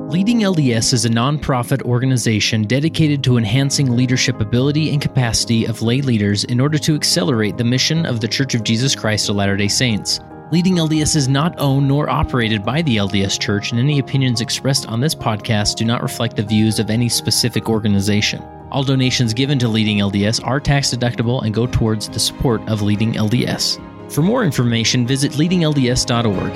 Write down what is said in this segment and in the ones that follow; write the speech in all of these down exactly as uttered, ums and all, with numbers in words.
Leading L D S is a nonprofit organization dedicated to enhancing leadership ability and capacity of lay leaders in order to accelerate the mission of The Church of Jesus Christ of Latter-day Saints. Leading L D S is not owned nor operated by the L D S Church, and any opinions expressed on this podcast do not reflect the views of any specific organization. All donations given to Leading L D S are tax deductible and go towards the support of Leading L D S. For more information, visit leading L D S dot org.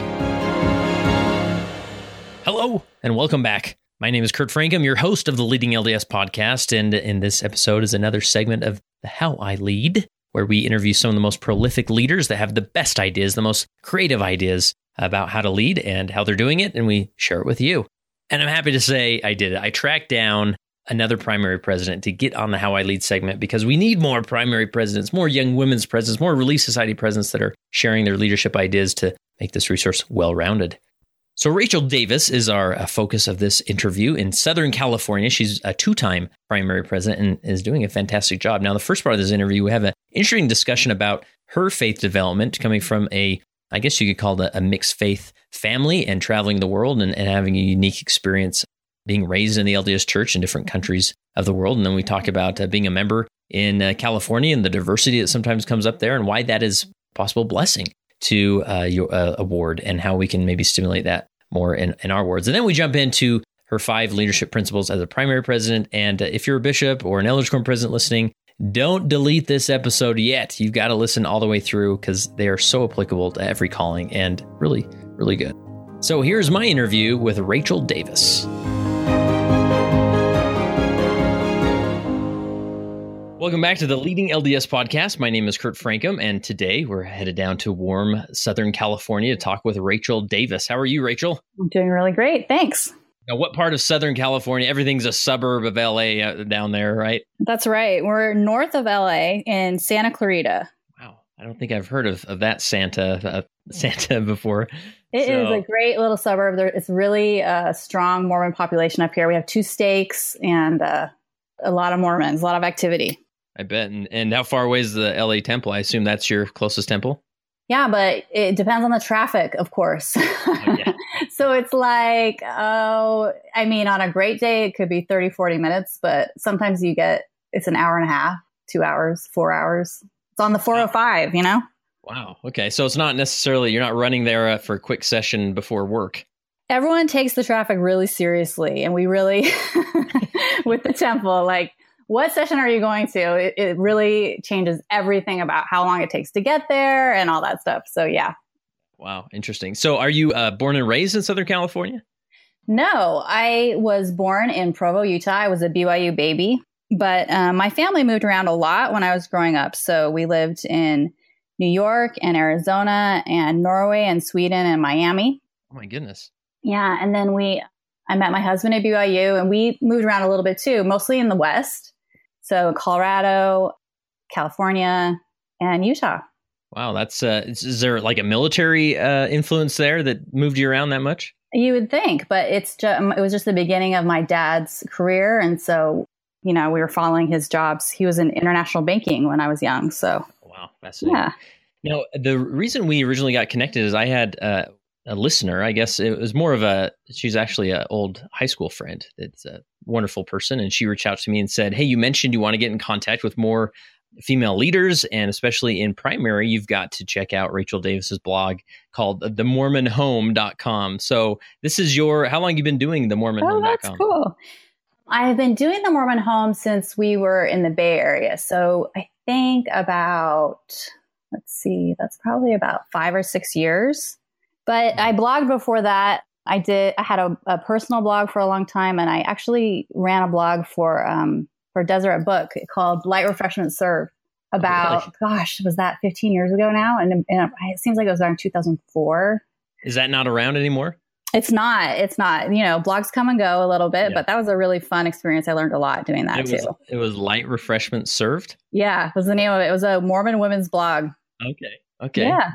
Hello, and welcome back. My name is Kurt Frankum, your host of the Leading L D S podcast, and in this episode is another segment of the How I Lead, where we interview some of the most prolific leaders that have the best ideas, the most creative ideas about how to lead and how they're doing it, and we share it with you. And I'm happy to say I did it. I tracked down another primary president to get on the How I Lead segment because we need more primary presidents, more young women's presidents, more Relief Society presidents that are sharing their leadership ideas to make this resource well-rounded. So Rachel Davis is our uh, focus of this interview in Southern California. She's a two-time primary president and is doing a fantastic job. Now, the first part of this interview, we have an interesting discussion about her faith development coming from a, I guess you could call it a mixed faith family and traveling the world and, and having a unique experience being raised in the L D S Church in different countries of the world. And then we talk about uh, being a member in uh, California and the diversity that sometimes comes up there and why that is a possible blessing to uh, your uh, award and how we can maybe stimulate that more in, in our words. And then we jump into her five leadership principles as a primary president. And uh, if you're a bishop or an Elders Quorum president listening, don't delete this episode yet. You've got to listen all the way through because they are so applicable to every calling and really, really good. So here's my interview with Rachel Davis. Welcome back to the Leading L D S podcast. My name is Kurt Frankum, and today we're headed down to warm Southern California to talk with Rachel Davis. How are you, Rachel? I'm doing really great. Thanks. Now, what part of Southern California? Everything's a suburb of L A uh, down there, right? That's right. We're north of L A in Santa Clarita. Wow. I don't think I've heard of, of that Santa uh, Santa before. It so. is a great little suburb. There, it's really a strong Mormon population up here. We have two stakes and uh, a lot of Mormons, a lot of activity. I bet. And, and how far away is the L A temple? I assume that's your closest temple? Yeah, but it depends on the traffic, of course. Oh, yeah. So it's like, oh, I mean, on a great day, it could be thirty, forty minutes, but sometimes you get, it's an hour and a half, two hours, four hours. It's on the four oh five, you know? Wow. Okay. So it's not necessarily, you're not running there uh, for a quick session before work. Everyone takes the traffic really seriously. And we really, with the temple, like, what session are you going to? It, it really changes everything about how long it takes to get there and all that stuff. So, yeah. Wow. Interesting. So are you uh, born and raised in Southern California? No, I was born in Provo, Utah. I was a B Y U baby, but uh, my family moved around a lot when I was growing up. So we lived in New York and Arizona and Norway and Sweden and Miami. Oh, my goodness. Yeah. And then we, I met my husband at B Y U and we moved around a little bit too, mostly in the West. So Colorado, California, and Utah. Wow, that's uh, is, is there like a military uh, influence there that moved you around that much? You would think, but it's just, it was just the beginning of my dad's career, and so you know we were following his jobs. He was in international banking when I was young, so wow, fascinating. Yeah. Now, the reason we originally got connected is I had uh, a listener. I guess it was more of a. She's actually an old high school friend. It's a wonderful person, and she reached out to me and said, "Hey, you mentioned you want to get in contact with more female leaders, and especially in primary, you've got to check out Rachel Davis's blog called the mormon home dot com." So this is your. How long have you been doing the mormon home dot com? Oh, that's cool. I've been doing the Mormon Home since we were in the Bay Area. So I think about, let's see, that's probably about five or six years. But I blogged before that. I did. I had a, a personal blog for a long time, and I actually ran a blog for um, for Deseret Book called Light Refreshment Served. About really? Gosh, was that fifteen years ago now? And, and it seems like it was around two thousand four. Is that not around anymore? It's not. It's not. You know, blogs come and go a little bit, yeah. but that was a really fun experience. I learned a lot doing that it too. Was, it was Light Refreshment Served? Yeah, was the name of it. It was a Mormon women's blog. Okay. Okay. Yeah.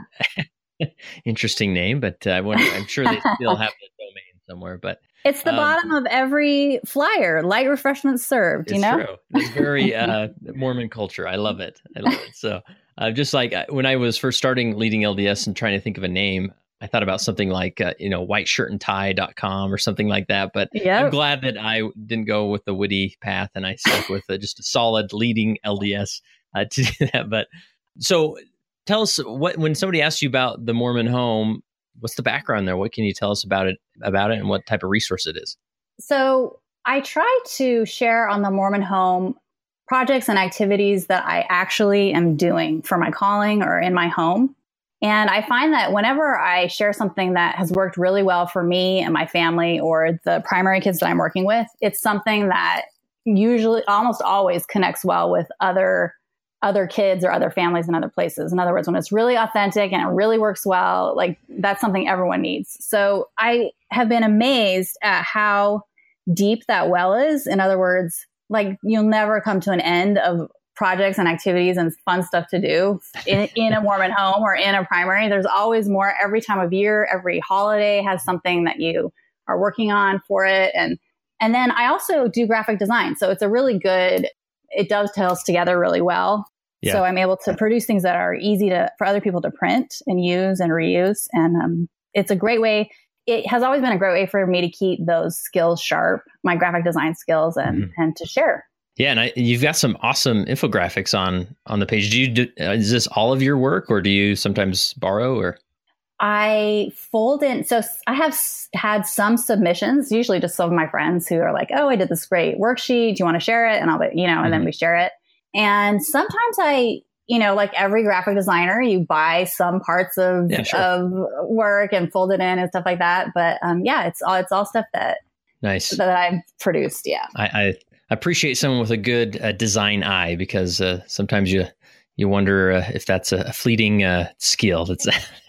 Interesting name, but uh, I wonder, I'm sure they still have the domain somewhere. But it's the um, bottom of every flyer. Light refreshment served. It's you know, true. It's very uh, Mormon culture. I love it. I love it. So, uh, just like when I was first starting Leading L D S and trying to think of a name, I thought about something like, uh, you know, white shirt and tie dot com or something like that. But yep. I'm glad that I didn't go with the witty path and I stuck with uh, just a solid leading L D S uh, to do that. But so tell us what, when somebody asks you about the Mormon Home, what's the background there? What can you tell us about it, about it and what type of resource it is? So I try to share on the Mormon Home projects and activities that I actually am doing for my calling or in my home. And I find that whenever I share something that has worked really well for me and my family or the primary kids that I'm working with, it's something that usually almost always connects well with other other kids or other families in other places. In other words, when it's really authentic and it really works well, like that's something everyone needs. So I have been amazed at how deep that well is. In other words, like you'll never come to an end of projects and activities and fun stuff to do in, in a Mormon home or in a primary. There's always more. Every time of year, every holiday has something that you are working on for it. And, and then I also do graphic design. So it's a really good, it dovetails together really well. Yeah. So I'm able to produce things that are easy to for other people to print and use and reuse. And um, it's a great way. It has always been a great way for me to keep those skills sharp, my graphic design skills, and mm-hmm. and to share. Yeah, and I, you've got some awesome infographics on on the page. Do you do, uh, is this all of your work, or do you sometimes borrow? Or I fold in. So I have had some submissions, usually just some of my friends who are like, "Oh, I did this great worksheet. Do you want to share it?" And I'll, you know, and mm-hmm. then we share it. And sometimes I, you know, like every graphic designer, you buy some parts of yeah, sure. of work and fold it in and stuff like that. But um, yeah, it's all it's all stuff that nice that I've produced. Yeah, I, I appreciate someone with a good uh, design eye, because uh, sometimes you you wonder uh, if that's a, a fleeting uh, skill. That's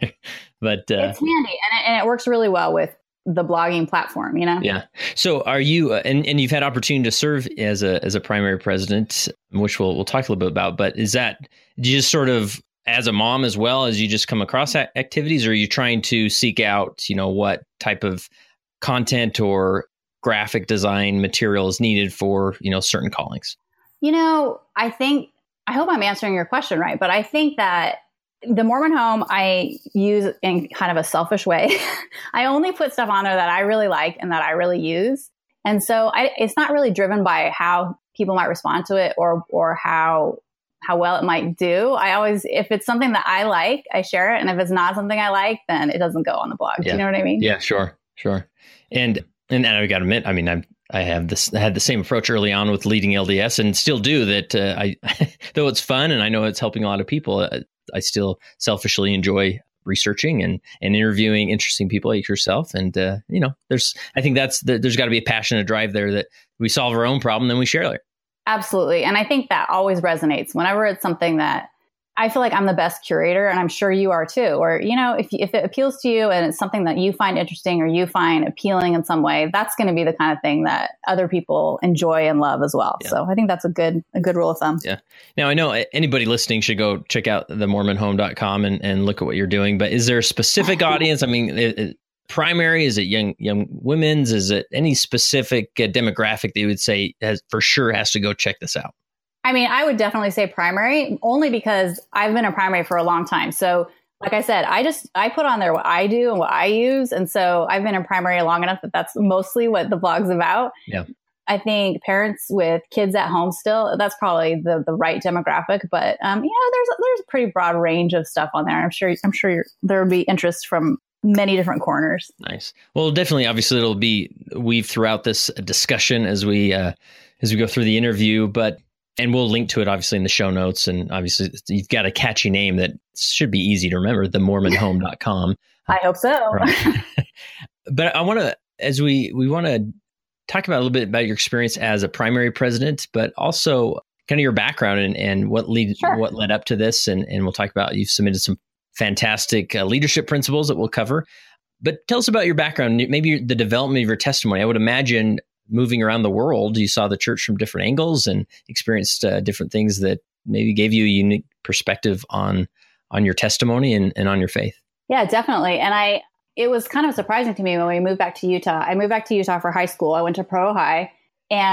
but uh, it's handy and it, and it works really well with the blogging platform, you know? Yeah. So are you, uh, and, and you've had opportunity to serve as a, as a primary president, which we'll, we'll talk a little bit about, but is that, do you just sort of, as a mom as well, as you just come across activities, or are you trying to seek out, you know, what type of content or graphic design material is needed for, you know, certain callings? You know, I think, I hope I'm answering your question right, but I think that the Mormon Home I use in kind of a selfish way. I only put stuff on there that I really like and that I really use. And so I, it's not really driven by how people might respond to it or or how how well it might do. I always, if it's something that I like, I share it. And if it's not something I like, then it doesn't go on the blog. Yeah. Do you know what I mean? Yeah, sure, sure. And and I got to admit, I mean, I'm I have this I had the same approach early on with leading L D S, and still do that. Uh, I though it's fun and I know it's helping a lot of people. Uh, I still selfishly enjoy researching and, and interviewing interesting people like yourself. And, uh, you know, there's, I think that's, the, there's got to be a passion and drive there that we solve our own problem, then we share it. Absolutely. And I think that always resonates whenever it's something that I feel like I'm the best curator, and I'm sure you are too. Or, you know, if, if it appeals to you and it's something that you find interesting or you find appealing in some way, that's going to be the kind of thing that other people enjoy and love as well. Yeah. So I think that's a good, a good rule of thumb. Yeah. Now, I know anybody listening should go check out the mormon home dot com and, and look at what you're doing, but is there a specific audience? I mean, it, it, primary, is it young, young women's? Is it any specific uh, demographic that you would say has for sure has to go check this out? I mean, I would definitely say primary, only because I've been a primary for a long time. So like I said, I just, I put on there what I do and what I use. And so I've been in primary long enough that that's mostly what the blog's about. Yeah. I think parents with kids at home still, that's probably the, the right demographic. But, um, you know, there's, there's a pretty broad range of stuff on there. I'm sure, I'm sure you're, there would be interest from many different corners. Nice. Well, definitely, obviously it'll be weaved throughout this discussion as we, uh, as we go through the interview, but and we'll link to it, obviously, in the show notes. And obviously, you've got a catchy name that should be easy to remember, the mormon home dot com. I hope so. Right. But I want to, as we, we want to talk about a little bit about your experience as a primary president, but also kind of your background and, and what lead, sure. what led up to this. And, and we'll talk about, you've submitted some fantastic uh, leadership principles that we'll cover. But tell us about your background, maybe the development of your testimony. I would imagine moving around the world, you saw the church from different angles and experienced uh, different things that maybe gave you a unique perspective on on your testimony and, and on your faith. Yeah, definitely. And I, it was kind of surprising to me when we moved back to Utah. I moved back to Utah for high school. I went to Provo High, and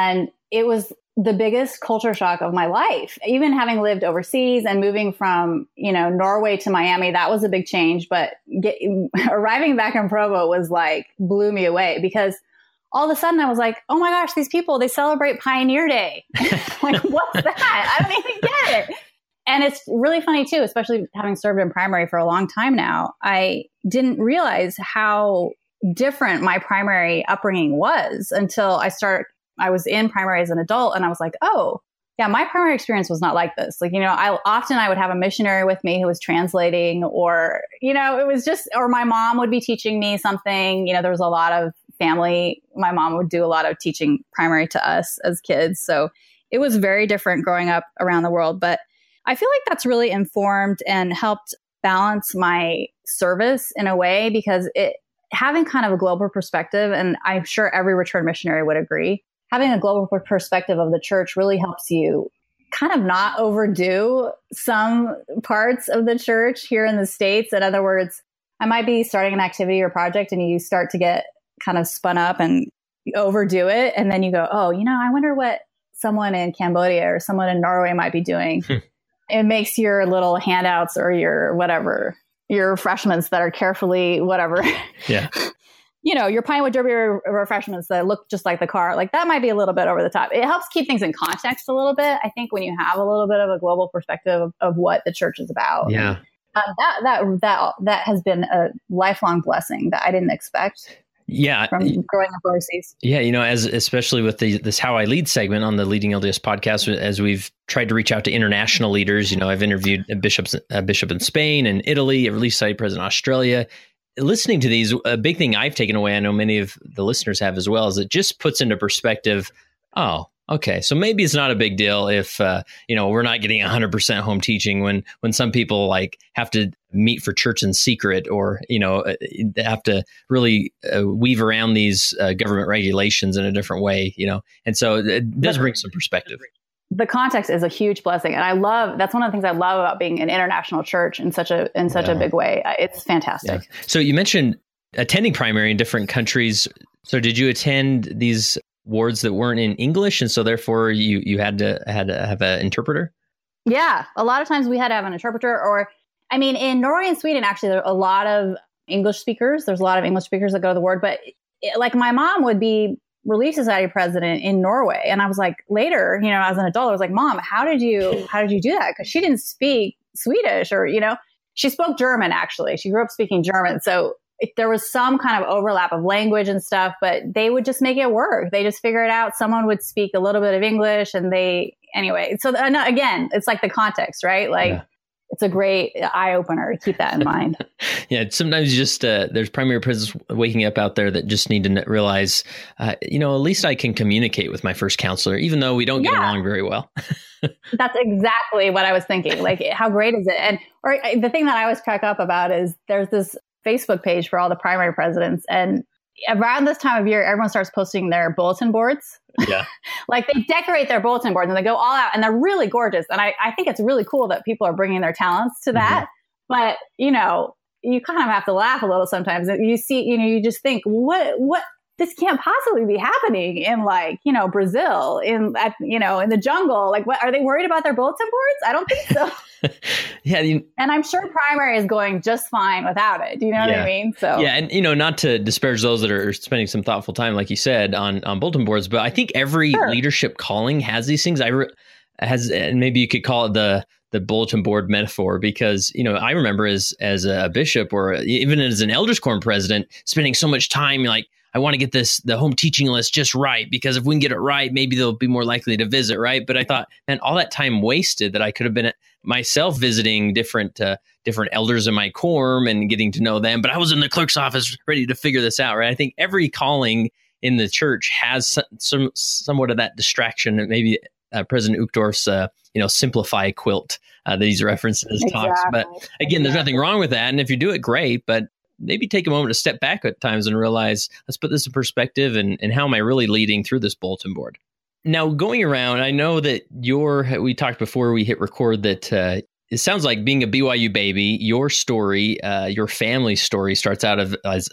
it was the biggest culture shock of my life. Even having lived overseas and moving from, you know, Norway to Miami, that was a big change. But get, arriving back in Provo was like, blew me away, because all of a sudden I was like, oh my gosh, these people, they celebrate Pioneer Day. Like, what's that? I don't even get it. And it's really funny too, especially having served in primary for a long time now. I didn't realize how different my primary upbringing was until I started, I was in primary as an adult, and I was like, oh yeah, my primary experience was not like this. Like, you know, I often I would have a missionary with me who was translating, or, you know, it was just, or my mom would be teaching me something. You know, there was a lot of family. My mom would do a lot of teaching primary to us as kids. So it was very different growing up around the world. But I feel like that's really informed and helped balance my service in a way, because it, having kind of a global perspective, and I'm sure every return missionary would agree, having a global perspective of the church really helps you kind of not overdo some parts of the church here in the States. In other words, I might be starting an activity or project and you start to get kind of spun up and overdo it. And then you go, oh, you know, I wonder what someone in Cambodia or someone in Norway might be doing. It makes your little handouts or your whatever, your refreshments that are carefully whatever. Yeah. You know, your Pinewood Derby refreshments that look just like the car, like that might be a little bit over the top. It helps keep things in context a little bit. I think when you have a little bit of a global perspective of, of what the church is about. Yeah. Um, that, that, that, that has been a lifelong blessing that I didn't expect. Yeah. From growing up overseas. Yeah. You know, as especially with the, this How I Lead segment on the Leading L D S podcast, as we've tried to reach out to international leaders, you know, I've interviewed bishops, a bishop in Spain and Italy, a Relief Society president in Australia. Listening to these, a big thing I've taken away, I know many of the listeners have as well, is it just puts into perspective, oh, okay, so maybe it's not a big deal if, uh, you know, we're not getting one hundred percent home teaching when when some people like have to meet for church in secret, or, you know, have to really uh, weave around these uh, government regulations in a different way, you know, and so it does bring some perspective. The context is a huge blessing. And I love, that's one of the things I love about being an international church in such a, in such yeah. a big way. It's fantastic. Yeah. So you mentioned attending primary in different countries. So did you attend these wards that weren't in English? And so therefore you, you had to, had to have an interpreter? Yeah. A lot of times we had to have an interpreter, or, I mean, in Norway and Sweden, actually, there are a lot of English speakers. There's a lot of English speakers that go to the ward, but it, like my mom would be Relief Society president in Norway. And I was like, later, you know, as an adult, I was like, Mom, how did you, how did you do that? Because she didn't speak Swedish, or, you know, she spoke German, actually. She grew up speaking German. So it, there was some kind of overlap of language and stuff, but they would just make it work. They just figure it out. Someone would speak a little bit of English, and they, anyway. So uh, again, it's like the context, right? Like, yeah. It's a great eye opener to keep that in mind. Yeah. Sometimes you just, uh, there's primary prisons waking up out there that just need to realize, uh, you know, at least I can communicate with my first counselor, even though we don't get yeah. along very well. That's exactly what I was thinking. Like, how great is it? And or the thing that I always crack up about is there's this Facebook page for all the primary presidents, and around this time of year, everyone starts posting their bulletin boards. Yeah. Like they decorate their bulletin boards and they go all out, and they're really gorgeous. And I, I think it's really cool that people are bringing their talents to that. Mm-hmm. But, you know, you kind of have to laugh a little sometimes. You see, you know, you just think, what, what, this can't possibly be happening in, like, you know, Brazil, in, at, you know, in the jungle. Like, what, are they worried about their bulletin boards? I don't think so. Yeah. You, and I'm sure primary is going just fine without it. Do you know yeah. what I mean? So yeah. And, you know, not to disparage those that are spending some thoughtful time, like you said, on, on bulletin boards, but I think every sure. leadership calling has these things. I re- has, and maybe you could call it the, the bulletin board metaphor, because, you know, I remember as, as a bishop, or even as an elders quorum president, spending so much time, like, I want to get this, the home teaching list just right, because if we can get it right, maybe they'll be more likely to visit. Right. But I thought, man, all that time wasted that I could have been myself visiting different, uh, different elders in my quorum and getting to know them. But I was in the clerk's office ready to figure this out. Right. I think every calling in the church has some, some somewhat of that distraction. Maybe uh, President Uchtdorf's, uh, you know, simplify quilt uh, that he's referenced in his exactly. talks. But again, there's nothing wrong with that. And if you do it, great. But maybe take a moment to step back at times and realize, let's put this in perspective, and, and how am I really leading through this bulletin board? Now, going around, I know that your, we talked before we hit record that uh, it sounds like being a B Y U baby, your story, uh, your family story starts out of, as a,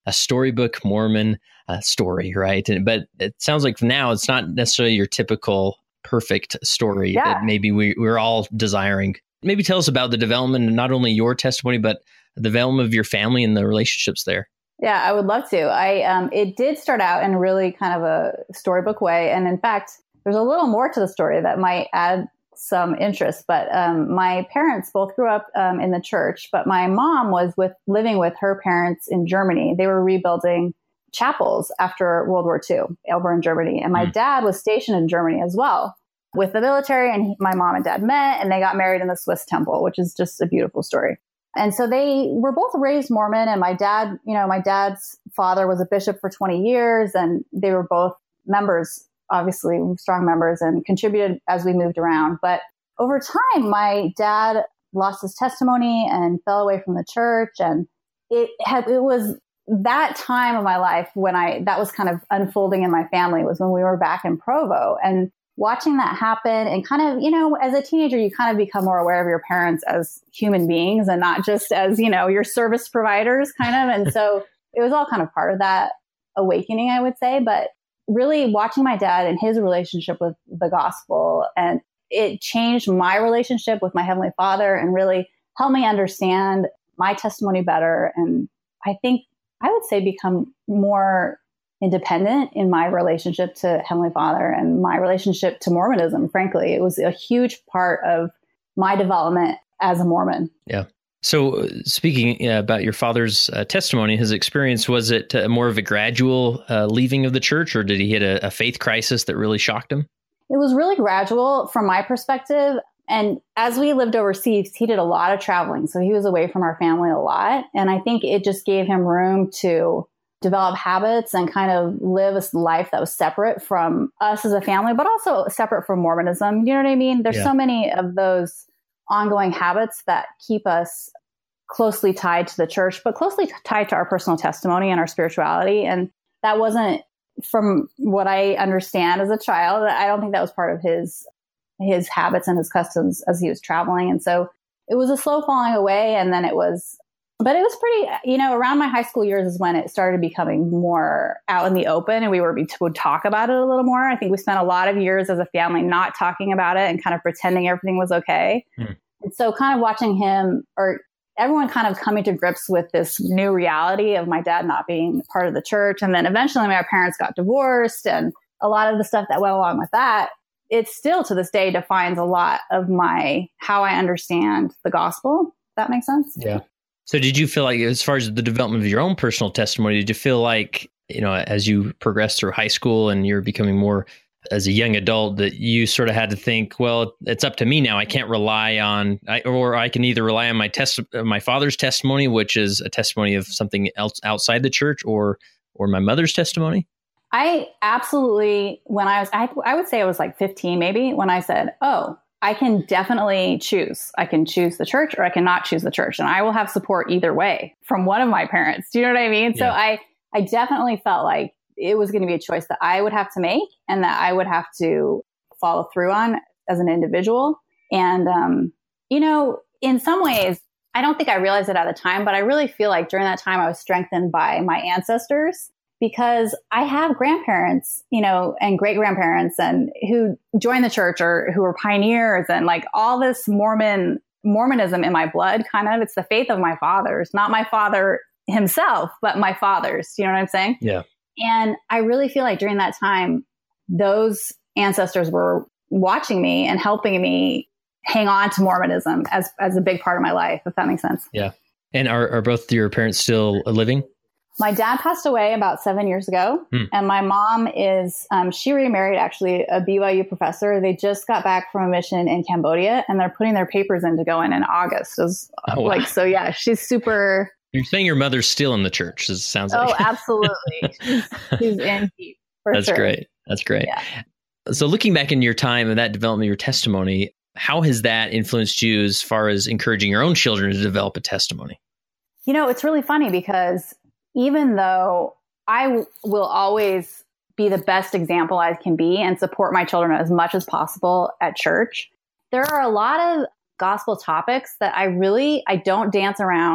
a storybook Mormon uh, story, right? And, but it sounds like now it's not necessarily your typical perfect story Yeah. that maybe we, we're all desiring. Maybe tell us about the development of not only your testimony, but the development of your family and the relationships there. Yeah, I would love to. I um, it did start out in really kind of a storybook way. And in fact, there's a little more to the story that might add some interest. But um, my parents both grew up um, in the church, but my mom was with living with her parents in Germany. They were rebuilding chapels after World War Two over in Germany. And my mm. dad was stationed in Germany as well with the military. And he, my mom and dad met and they got married in the Swiss temple, which is just a beautiful story. And so they were both raised Mormon. And my dad, you know, my dad's father was a bishop for twenty years and they were both members, obviously strong members, and contributed as we moved around. But over time, my dad lost his testimony and fell away from the church. And it had, it was that time of my life when I, that was kind of unfolding in my family, was when we were back in Provo. And watching that happen and kind of, you know, as a teenager, you kind of become more aware of your parents as human beings and not just as, you know, your service providers kind of. And so it was all kind of part of that awakening, I would say. But really watching my dad and his relationship with the gospel, and it changed my relationship with my Heavenly Father and really helped me understand my testimony better. And I think I would say become more independent in my relationship to Heavenly Father and my relationship to Mormonism. Frankly, it was a huge part of my development as a Mormon. Yeah. So uh, speaking uh, about your father's uh, testimony, his experience, was it uh, more of a gradual uh, leaving of the church, or did he hit a, a faith crisis that really shocked him? It was really gradual from my perspective. And as we lived overseas, he did a lot of traveling. So he was away from our family a lot. And I think it just gave him room to develop habits and kind of live a life that was separate from us as a family, but also separate from Mormonism. You know what I mean? There's yeah. so many of those ongoing habits that keep us closely tied to the church, but closely tied to our personal testimony and our spirituality. And that wasn't, from what I understand as a child, I don't think that was part of his his habits and his customs as he was traveling. And so it was a slow falling away. And then it was, but it was pretty, you know, around my high school years is when it started becoming more out in the open and we were, we would talk about it a little more. I think we spent a lot of years as a family not talking about it and kind of pretending everything was okay. Hmm. And so kind of watching him, or everyone kind of coming to grips with this new reality of my dad not being part of the church. And then eventually my parents got divorced and a lot of the stuff that went along with that, it still to this day defines a lot of my, how I understand the gospel. If that makes sense? Yeah. So did you feel like, as far as the development of your own personal testimony, did you feel like, you know, as you progressed through high school and you're becoming more as a young adult, that you sort of had to think, well, it's up to me now. I can't rely on, I, or I can either rely on my test, my father's testimony, which is a testimony of something else outside the church, or, or my mother's testimony? I absolutely, when I was, I, I would say I was like fifteen, maybe, when I said, oh, I can definitely choose. I can choose the church or I cannot choose the church. And I will have support either way from one of my parents. Do you know what I mean? Yeah. So I, I definitely felt like it was going to be a choice that I would have to make and that I would have to follow through on as an individual. And, um, you know, in some ways, I don't think I realized it at the time, but I really feel like during that time I was strengthened by my ancestors, because I have grandparents, you know, and great grandparents and who joined the church or who were pioneers, and like all this Mormon Mormonism in my blood, kind of. It's the faith of my fathers, not my father himself, but my fathers. You know what I'm saying? Yeah. And I really feel like during that time, those ancestors were watching me and helping me hang on to Mormonism as, as a big part of my life, if that makes sense. Yeah. And are, are both your parents still living? My dad passed away about seven years ago. Hmm. And my mom is, um, she remarried actually a B Y U professor. They just got back from a mission in Cambodia and they're putting their papers in to go in in August. It was oh, wow. like, so yeah, she's super. You're saying your mother's still in the church. It sounds oh, like. Oh, absolutely. She's, she's in deep. For That's sure. great. That's great. Yeah. So looking back in your time and that development of your testimony, how has that influenced you as far as encouraging your own children to develop a testimony? You know, it's really funny because even though I w- will always be the best example I can be and support my children as much as possible at church, there are a lot of gospel topics that I really, I don't dance around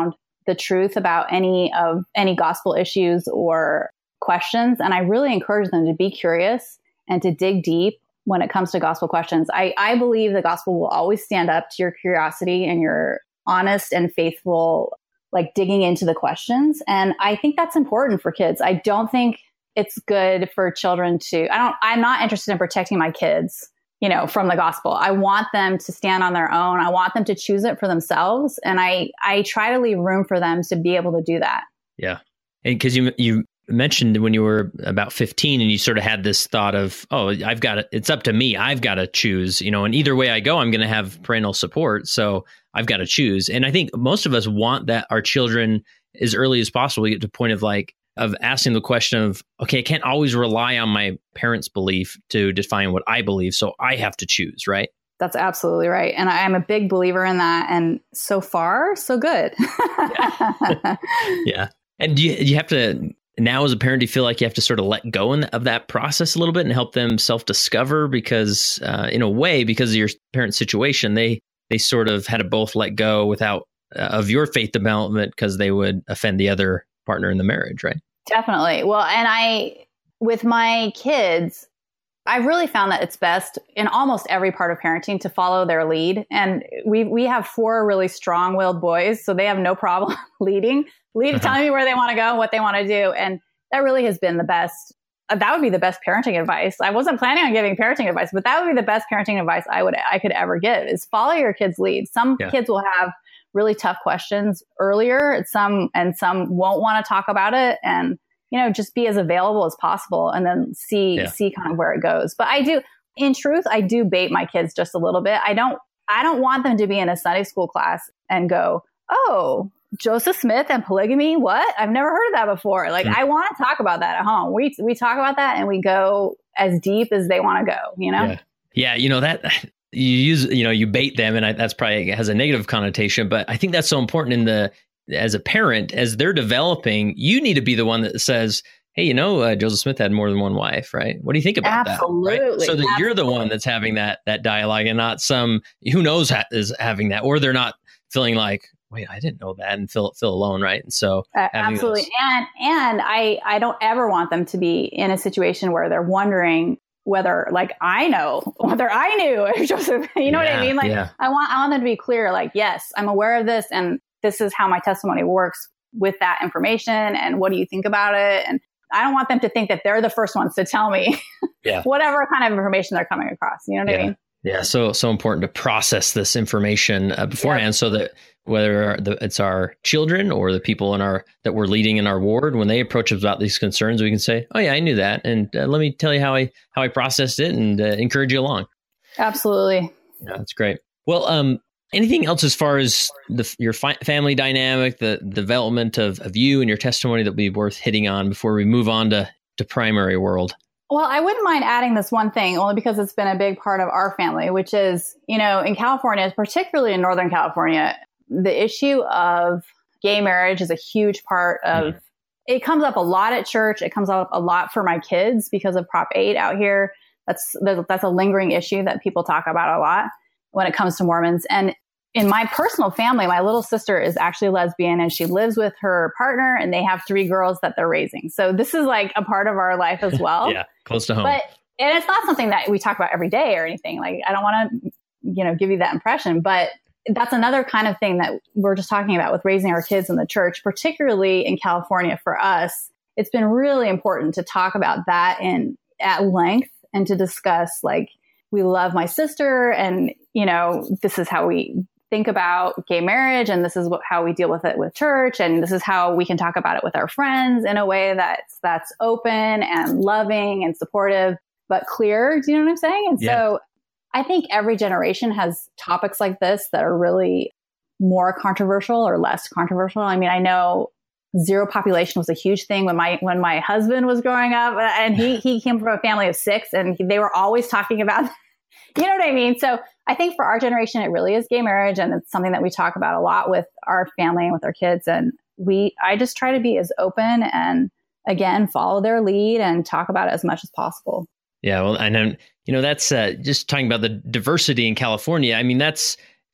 the truth about any of any gospel issues or questions. And I really encourage them to be curious and to dig deep when it comes to gospel questions. I, I believe the gospel will always stand up to your curiosity and your honest and faithful, like digging into the questions. And I think that's important for kids. I don't think it's good for children to, I don't, I'm not interested in protecting my kids, you know, from the gospel. I want them to stand on their own. I want them to choose it for themselves. And I, I try to leave room for them to be able to do that. Yeah. And because you, you mentioned when you were about fifteen and you sort of had this thought of, oh, I've got to, it's up to me. I've got to choose, you know, and either way I go, I'm going to have parental support. So I've got to choose. And I think most of us want that our children as early as possible get to the point of like, of asking the question of, okay, I can't always rely on my parents' belief to define what I believe. So I have to choose, right? That's absolutely right. And I'm a big believer in that. And so far, so good. yeah. yeah. And do you, do you have to, now as a parent, do you feel like you have to sort of let go in, of that process a little bit and help them self-discover? Because uh, in a way, because of your parents' situation, they they sort of had to both let go without uh, of your faith development because they would offend the other partner in the marriage, right? Definitely. Well, and I, with my kids, I've really found that it's best in almost every part of parenting to follow their lead. And we we have four really strong-willed boys, so they have no problem leading, lead, uh-huh. telling me where they want to go, what they want to do. And that really has been the best. Uh, that would be the best parenting advice. I wasn't planning on giving parenting advice, but that would be the best parenting advice I would I could ever give is follow your kids' lead. Some yeah. kids will have really tough questions earlier, some and some won't want to talk about it, and you know, just be as available as possible and then see, yeah. see kind of where it goes. But I do, in truth, I do bait my kids just a little bit. I don't, I don't want them to be in a Sunday school class and go, oh, Joseph Smith and polygamy. What? I've never heard of that before. Like, mm. I want to talk about that at home. We, we talk about that and we go as deep as they want to go, you know? Yeah. yeah. You know, that you use, you know, you bait them and I, that's probably has a negative connotation, but I think that's so important in the, as a parent, as they're developing, you need to be the one that says, hey, you know, uh, Joseph Smith had more than one wife, right? What do you think about Absolutely. that? Right? So that Absolutely. You're the one that's having that that dialogue and not some, who knows ha- is having that, or they're not feeling like, wait, I didn't know that and feel feel alone, right? And so uh, absolutely. Those- and and I, I don't ever want them to be in a situation where they're wondering whether like I know, whether I knew Joseph, you know yeah, what I mean? Like yeah. I want I want them to be clear, like, yes, I'm aware of this and this is how my testimony works with that information. And what do you think about it? And I don't want them to think that they're the first ones to tell me yeah. whatever kind of information they're coming across. You know what yeah. I mean? Yeah. So, so important to process this information uh, beforehand yeah. so that whether the, it's our children or the people in our, that we're leading in our ward, when they approach us about these concerns, we can say, oh yeah, I knew that. And uh, let me tell you how I, how I processed it and uh, encourage you along. Absolutely. Yeah, that's great. Well, um, anything else as far as the, your fi- family dynamic, the development of, of you and your testimony that would be worth hitting on before we move on to, to primary world? Well, I wouldn't mind adding this one thing, only because it's been a big part of our family, which is, you know, in California, particularly in Northern California, the issue of gay marriage is a huge part of, mm-hmm. it comes up a lot at church. It comes up a lot for my kids because of Prop eight out here. That's, that's a lingering issue that people talk about a lot when it comes to Mormons. And in my personal family, my little sister is actually lesbian and she lives with her partner and they have three girls that they're raising. So this is like a part of our life as well. yeah, close to home. But, and it's not something that we talk about every day or anything. Like, I don't want to, you know, give you that impression, but that's another kind of thing that we're just talking about with raising our kids in the church, particularly in California for us. It's been really important to talk about that in at length and to discuss, like, we love my sister and, you know, this is how we think about gay marriage and this is what, how we deal with it with church. And this is how we can talk about it with our friends in a way that's, that's open and loving and supportive, but clear. Do you know what I'm saying? And yeah. so I think every generation has topics like this that are really more controversial or less controversial. I mean, I know zero population was a huge thing when my, when my husband was growing up and he, he came from a family of six and they were always talking about, you know what I mean? So I think for our generation, it really is gay marriage. And it's something that we talk about a lot with our family and with our kids. And we, I just try to be as open and again, follow their lead and talk about it as much as possible. Yeah. Well, I know, you know, that's uh, just talking about the diversity in California. I mean, that's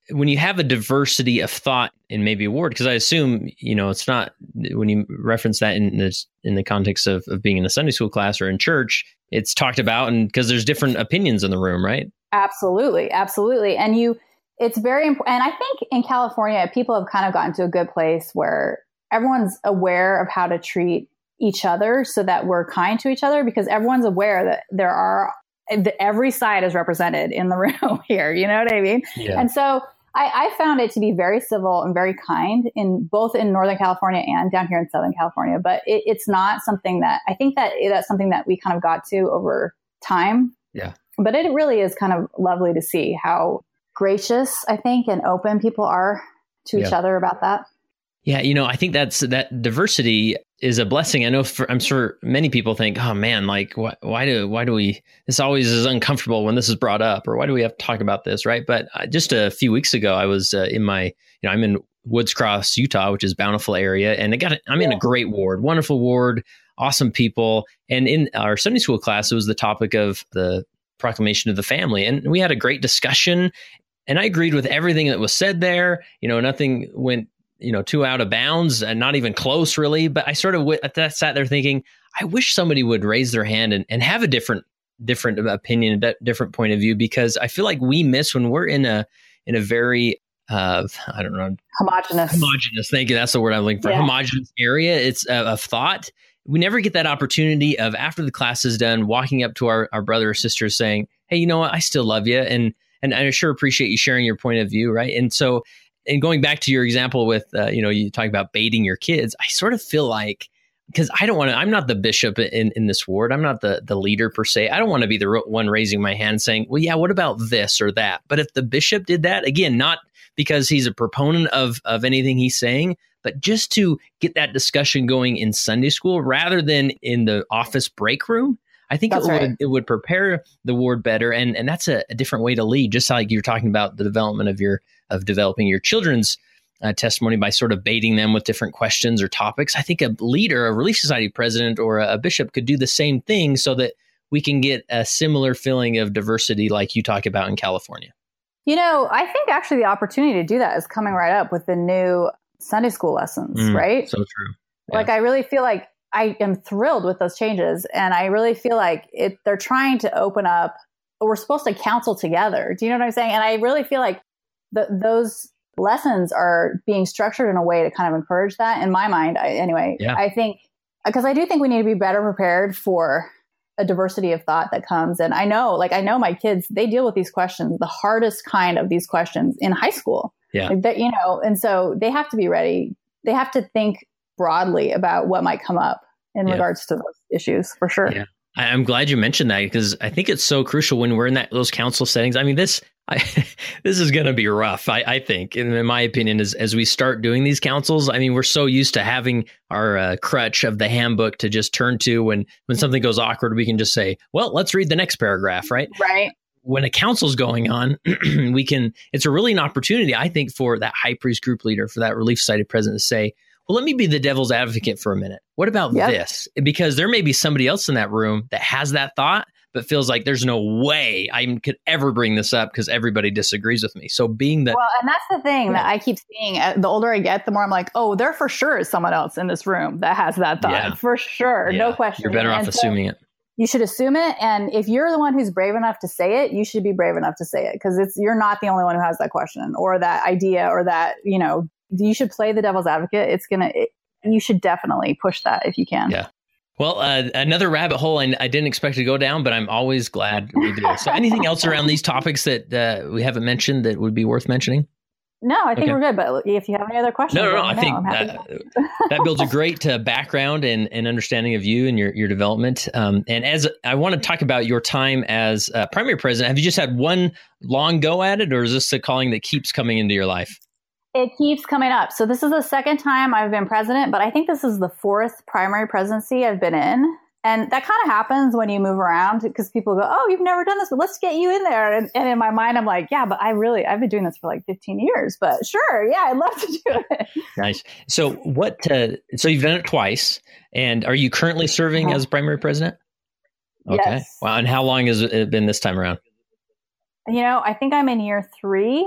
when you have a diversity of thought in maybe a ward, because I assume, you know, it's not, when you reference that in this, in the context of, of being in a Sunday school class or in church, it's talked about, and because there's different opinions in the room, right? Absolutely. Absolutely. And you, it's very important. And I think in California, people have kind of gotten to a good place where everyone's aware of how to treat each other so that we're kind to each other, because everyone's aware that there are, every side is represented in the room here. You know what I mean? Yeah. And so I, I found it to be very civil and very kind in both in Northern California and down here in Southern California. But it, it's not something that I think that that's something that we kind of got to over time. Yeah. But it really is kind of lovely to see how gracious, I think, and open people are to yeah. each other about that. Yeah, you know, I think that's that diversity is a blessing. I know for, I'm sure many people think, oh man, like why, why do why do we? This always is uncomfortable when this is brought up, or why do we have to talk about this, right? But uh, just a few weeks ago, I was uh, in my, you know, I'm in Woods Cross, Utah, which is Bountiful area, and I got a, I'm in a great ward, wonderful ward, awesome people, and in our Sunday school class, it was the topic of the proclamation of the family, and we had a great discussion, and I agreed with everything that was said there. You know, nothing went, you know, too out of bounds and not even close really. But I sort of w- sat there thinking, I wish somebody would raise their hand and, and have a different, different opinion, a different point of view, because I feel like we miss when we're in a, in a very, uh, I don't know, homogenous, homogenous. Thank you. That's the word I'm looking for. Yeah. Homogenous area. It's a, a thought. We never get that opportunity of, after the class is done, walking up to our, our brother or sister saying, hey, you know what? I still love you. And, and I sure appreciate you sharing your point of view. Right. And so, and going back to your example with, uh, you know, you talk about baiting your kids, I sort of feel like, because I don't want to, I'm not the bishop in, in this ward. I'm not the, the leader per se. I don't want to be the one raising my hand saying, well, yeah, what about this or that? But if the bishop did that, again, not because he's a proponent of, of anything he's saying, but just to get that discussion going in Sunday school rather than in the office break room, I think it right. would it would prepare the ward better. And and that's a, a different way to lead, just like you're talking about the development of your of developing your children's uh, testimony by sort of baiting them with different questions or topics. I think a leader, a Relief Society president or a, a bishop could do the same thing so that we can get a similar feeling of diversity like you talk about in California. You know, I think actually the opportunity to do that is coming right up with the new Sunday school lessons, Mm, right? So true. Yeah. Like, I really feel like I am thrilled with those changes. And I really feel like it, they're trying to open up, we're supposed to counsel together. Do you know what I'm saying? And I really feel like the, those lessons are being structured in a way to kind of encourage that, in my mind. I, anyway, Yeah. I think, because I do think we need to be better prepared for a diversity of thought that comes. And I know, like, I know my kids, they deal with these questions, the hardest kind of these questions in high school. Yeah. Like that, you know, and so they have to be ready. They have to think broadly about what might come up in Yeah. regards to those issues, for sure. Yeah. I, I'm glad you mentioned that, because I think it's so crucial when we're in that those council settings. I mean, this I, this is going to be rough, I, I think, and in my opinion, as, as we start doing these councils. I mean, we're so used to having our uh, crutch of the handbook to just turn to when, when something goes awkward, we can just say, well, let's read the next paragraph, right? Right. When a council's going on, we can, it's a really an opportunity, I think, for that high priest group leader, for that Relief Society president to say, well, let me be the devil's advocate for a minute. What about Yep. this? Because there may be somebody else in that room that has that thought, but feels like there's no way I could ever bring this up because everybody disagrees with me. So being the Well, and that's the thing that I keep seeing. uh, The older I get, the more I'm like, oh, there for sure is someone else in this room that has that thought. Yeah. For sure. Yeah, No question. you're better off And so assuming it. you should assume it. And if you're the one who's brave enough to say it, you should be brave enough to say it, because it's, you're not the only one who has that question or that idea or that, you know, you should play the devil's advocate. It's going to, you should definitely push that if you can. Yeah. Well, uh, another rabbit hole I, I didn't expect to go down, but I'm always glad we do. So anything else around these topics that uh, we haven't mentioned that would be worth mentioning? No, I think Okay. we're good. But if you have any other questions, No, no, no. let I me think know. I'm happy uh, that builds a great uh, background and, and understanding of you and your, your development. Um, and as I want to talk about your time as uh, primary president, have you just had one long go at it, or is this a calling that keeps coming into your life? It keeps coming up. So this is the second time I've been president, but I think this is the fourth primary presidency I've been in. And that kind of happens when you move around, because people go, oh, you've never done this, but let's get you in there. And, and in my mind, I'm like, yeah, but I really, I've been doing this for like fifteen years, but sure. Yeah, I'd love to do it. Nice. So what, uh, so you've done it twice, and are you currently serving Uh-huh. as primary president? Okay. Yes. Wow. And how long has it been this time around? You know, I think I'm in year three.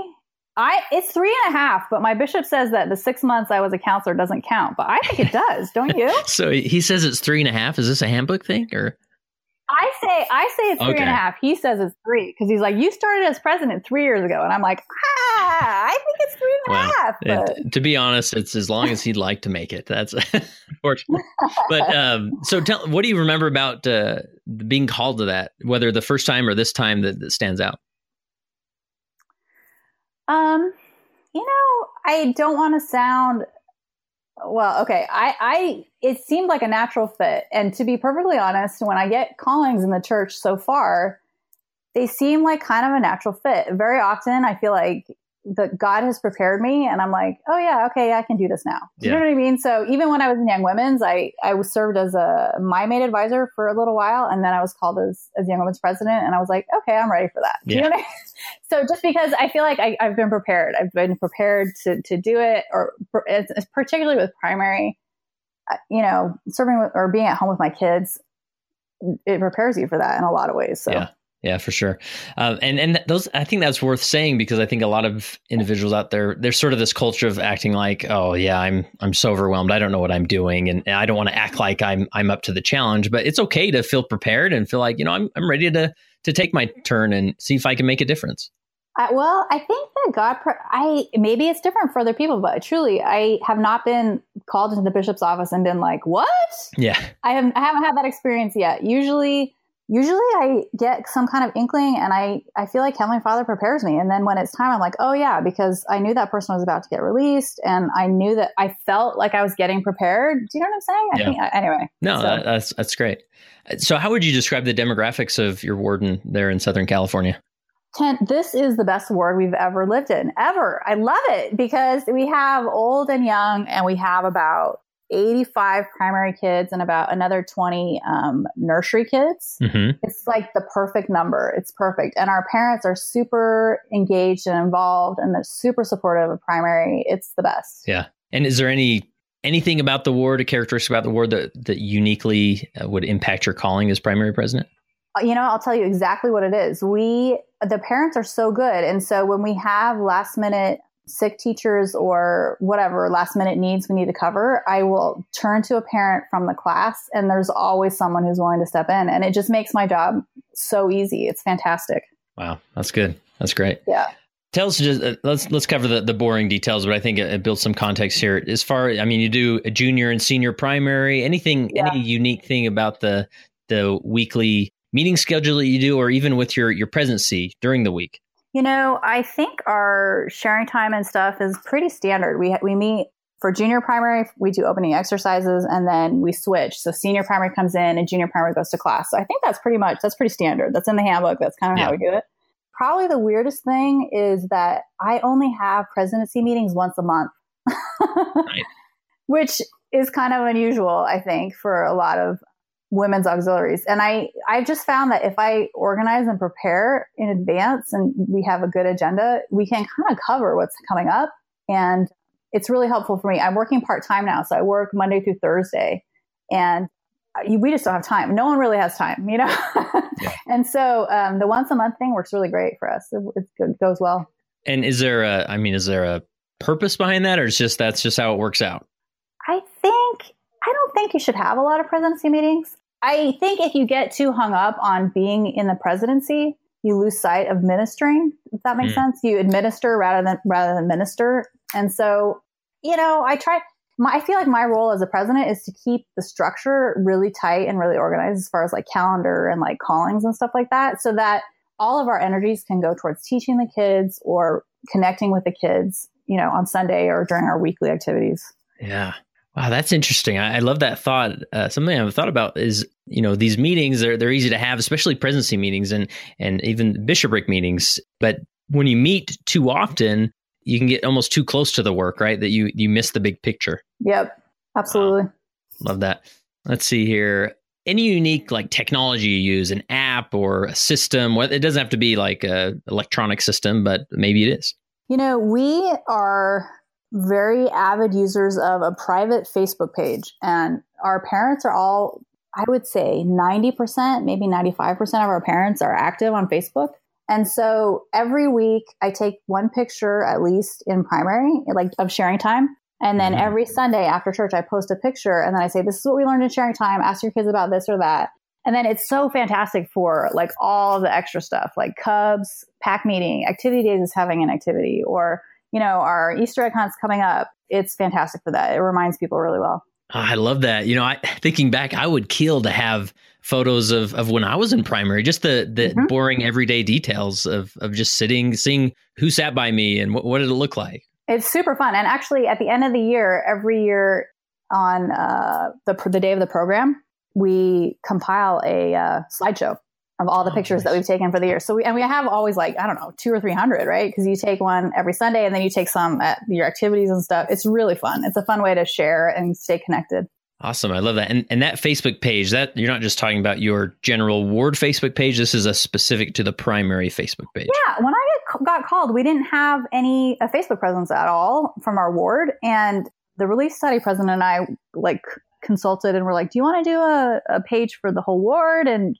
I it's three and a half, but my bishop says that the six months I was a counselor doesn't count, but I think it does, don't you? So he says it's three and a half. Is this a handbook thing or? I say I say it's three okay. and a half. He says it's three because he's like, you started as president three years ago, and I'm like, ah, I think it's three and a well, half. But... It, to be honest, it's as long as he'd like to make it. That's unfortunate. But um, so, tell what do you remember about uh, being called to that? Whether the first time or this time that, that stands out. Um, you know, I don't want to sound. Well, okay. I, I, it seemed like a natural fit. And to be perfectly honest, when I get callings in the church so far, they seem like kind of a natural fit. Very often I feel like that God has prepared me and I'm like, oh yeah, okay, I can do this now. Do you yeah. know what I mean? So even when I was in Young Women's, I, I was served as a My Maid advisor for a little while. And then I was called as, as Young Women's president. And I was like, okay, I'm ready for that. Do yeah. you know what I mean? So just because I feel like I, I've been prepared, I've been prepared to, to do it, or it's, it's particularly with primary, uh, you know, serving with, or being at home with my kids, it prepares you for that in a lot of ways. So. Yeah. Yeah, for sure. Um, and, and those, I think that's worth saying because I think a lot of individuals out there, there's sort of this culture of acting like, oh yeah, I'm, I'm so overwhelmed. I don't know what I'm doing. And, and I don't want to act like I'm, I'm up to the challenge, but it's okay to feel prepared and feel like, you know, I'm, I'm ready to, to take my turn and see if I can make a difference. Uh, well, I think that God, I, maybe it's different for other people, but truly I have not been called into the bishop's office and been like, what? Yeah. I haven't, I haven't had that experience yet. Usually, Usually I get some kind of inkling and I, I feel like Heavenly Father prepares me. And then when it's time, I'm like, oh yeah, because I knew that person was about to get released and I knew that I felt like I was getting prepared. Do you know what I'm saying? I yeah. think, anyway. No, so. that, that's, that's great. So how would you describe the demographics of your warden there in Southern California? Kent, this is the best ward we've ever lived in, ever. I love it because we have old and young and we have about eighty-five primary kids and about another twenty um, nursery kids. Mm-hmm. It's like the perfect number. It's perfect. And our parents are super engaged and involved and they're super supportive of primary. It's the best. Yeah. And is there any anything about the ward, a characteristic about the ward that, that uniquely uh, would impact your calling as primary president? You know, I'll tell you exactly what it is. We, the parents are so good. And so when we have last minute sick teachers or whatever last minute needs we need to cover, I will turn to a parent from the class and there's always someone who's willing to step in. And it just makes my job so easy. It's fantastic. Wow. That's good. That's great. Yeah. Tell us just, uh, let's, let's cover the, the boring details, but I think it, it builds some context here as far, I mean, you do a junior and senior primary, anything, yeah. any unique thing about the, the weekly meeting schedule that you do, or even with your, your presidency during the week? You know, I think our sharing time and stuff is pretty standard. We we meet for junior primary, we do opening exercises, and then we switch. So senior primary comes in and junior primary goes to class. So I think that's pretty much, that's pretty standard. That's in the handbook. That's kind of yeah. how we do it. Probably the weirdest thing is that I only have presidency meetings once a month, right. which is kind of unusual, I think, for a lot of women's auxiliaries. And I, I've just found that if I organize and prepare in advance and we have a good agenda, we can kind of cover what's coming up. And it's really helpful for me. I'm working part-time now. So I work Monday through Thursday and we just don't have time. No one really has time, you know? yeah. And so um, the once a month thing works really great for us. It, it's good, it goes well. And is there a, I mean, is there a purpose behind that or is just, that's just how it works out? I think, I don't think you should have a lot of presidency meetings. I think if you get too hung up on being in the presidency, you lose sight of ministering. If that makes mm. sense, you administer rather than rather than minister. And so, you know, I try. My, I feel like my role as a president is to keep the structure really tight and really organized as far as like calendar and like callings and stuff like that, so that all of our energies can go towards teaching the kids or connecting with the kids, you know, on Sunday or during our weekly activities. Yeah. Wow, that's interesting. I, I love that thought. Uh, something I've thought about is, you know, these meetings, they're, they're easy to have, especially presidency meetings and, and even bishopric meetings. But when you meet too often, you can get almost too close to the work, right? That you, you miss the big picture. Yep, absolutely. Wow. Love that. Let's see here. Any unique like technology you use, an app or a system? Well, it doesn't have to be like a electronic system, but maybe it is. You know, we are very avid users of a private Facebook page. And our parents are all, I would say ninety percent, maybe ninety-five percent of our parents are active on Facebook. And so every week I take one picture at least in primary, like of sharing time. And then mm-hmm. every Sunday after church, I post a picture and then I say, this is what we learned in sharing time. Ask your kids about this or that. And then it's so fantastic for like all the extra stuff, like Cubs, pack meeting, activity days is having an activity, or, you know, our Easter egg hunt's coming up. It's fantastic for that. It reminds people really well. Oh, I love that. You know, I, thinking back, I would kill to have photos of, of when I was in primary, just the, the mm-hmm. boring everyday details of, of just sitting, seeing who sat by me and what, what did it look like. It's super fun. And actually at the end of the year, every year on uh, the the day of the program, we compile a uh, slideshow of all the oh, pictures nice. that we've taken for the year. So we, and we have always like, I don't know, two or three hundred, right? Because you take one every Sunday and then you take some at your activities and stuff. It's really fun. It's a fun way to share and stay connected. Awesome. I love that. And and that Facebook page, that you're not just talking about your general ward Facebook page. This is a specific to the primary Facebook page. Yeah. When I got called, we didn't have any a Facebook presence at all from our ward. And the Relief Society president and I like consulted and were like, do you want to do a, a page for the whole ward? And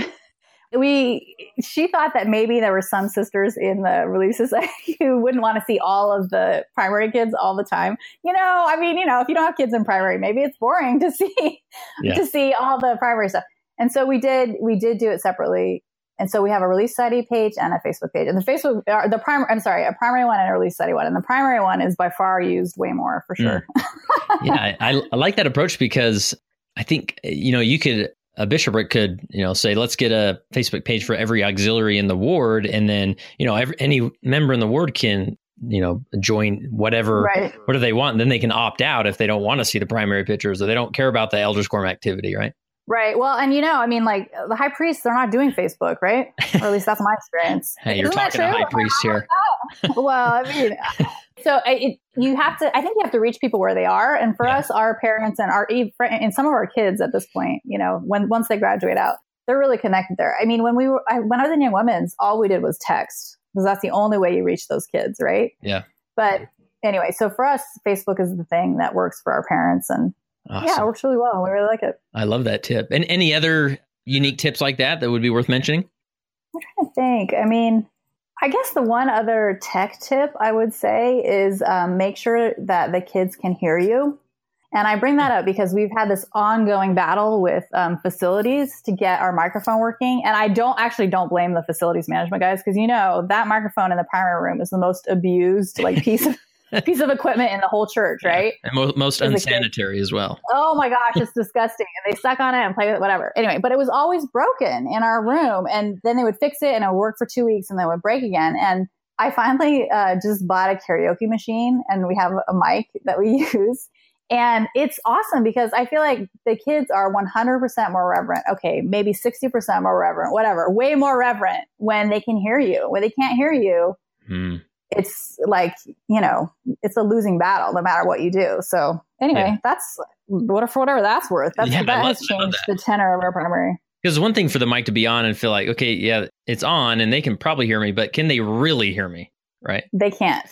we, she thought that maybe there were some sisters in the Relief Society who wouldn't want to see all of the primary kids all the time. You know, I mean, you know, if you don't have kids in primary, maybe it's boring to see, yeah. to see all the primary stuff. And so we did, we did do it separately. And so we have a Relief Society page and a Facebook page. And the Facebook, uh, the primary, I'm sorry, a primary one and a Relief Society one. And the primary one is by far used way more for sure. Mm. yeah, I, I like that approach because I think, you know, you could, a bishopric could, you know, say, let's get a Facebook page for every auxiliary in the ward. And then, you know, every, any member in the ward can, you know, join whatever, right. whatever they want. And then they can opt out if they don't want to see the primary pictures or they don't care about the elders quorum activity, right? Right. Well, and you know, I mean, like the high priests, they're not doing Facebook, right? Or at least that's my experience. Hey, you're Isn't talking to high priests here. Well, I mean, so it, you have to, I think you have to reach people where they are. And for yeah. us, our parents and our, and some of our kids at this point, you know, when, once they graduate out, they're really connected there. I mean, when we were, I, when I was in Young Women's, all we did was text because that's the only way you reach those kids. Right. Yeah. But anyway, so for us, Facebook is the thing that works for our parents and, awesome. Yeah, it works really well. We really like it. I love that tip. And any other unique tips like that that would be worth mentioning? I'm trying to think. I mean, I guess the one other tech tip I would say is um, make sure that the kids can hear you. And I bring that up because we've had this ongoing battle with um, facilities to get our microphone working. And I don't actually don't blame the facilities management guys because, you know, that microphone in the primary room is the most abused like piece of piece of equipment in the whole church, right? Yeah. And mo- most unsanitary as well. Oh my gosh, it's disgusting. And they suck on it and play with it, whatever. Anyway, but it was always broken in our room. And then they would fix it and it would work for two weeks and then it would break again. And I finally uh, just bought a karaoke machine and we have a mic that we use. And it's awesome because I feel like the kids are one hundred percent more reverent. Okay, maybe sixty percent more reverent, whatever, way more reverent when they can hear you. When they can't hear you, mm. it's like, you know, it's a losing battle no matter what you do. So anyway, yeah. that's what for whatever that's worth. That's yeah, that has changed that. the tenor of our primary. Because one thing for the mic to be on and feel like, okay, yeah, it's on and they can probably hear me, but can they really hear me? Right. They can't.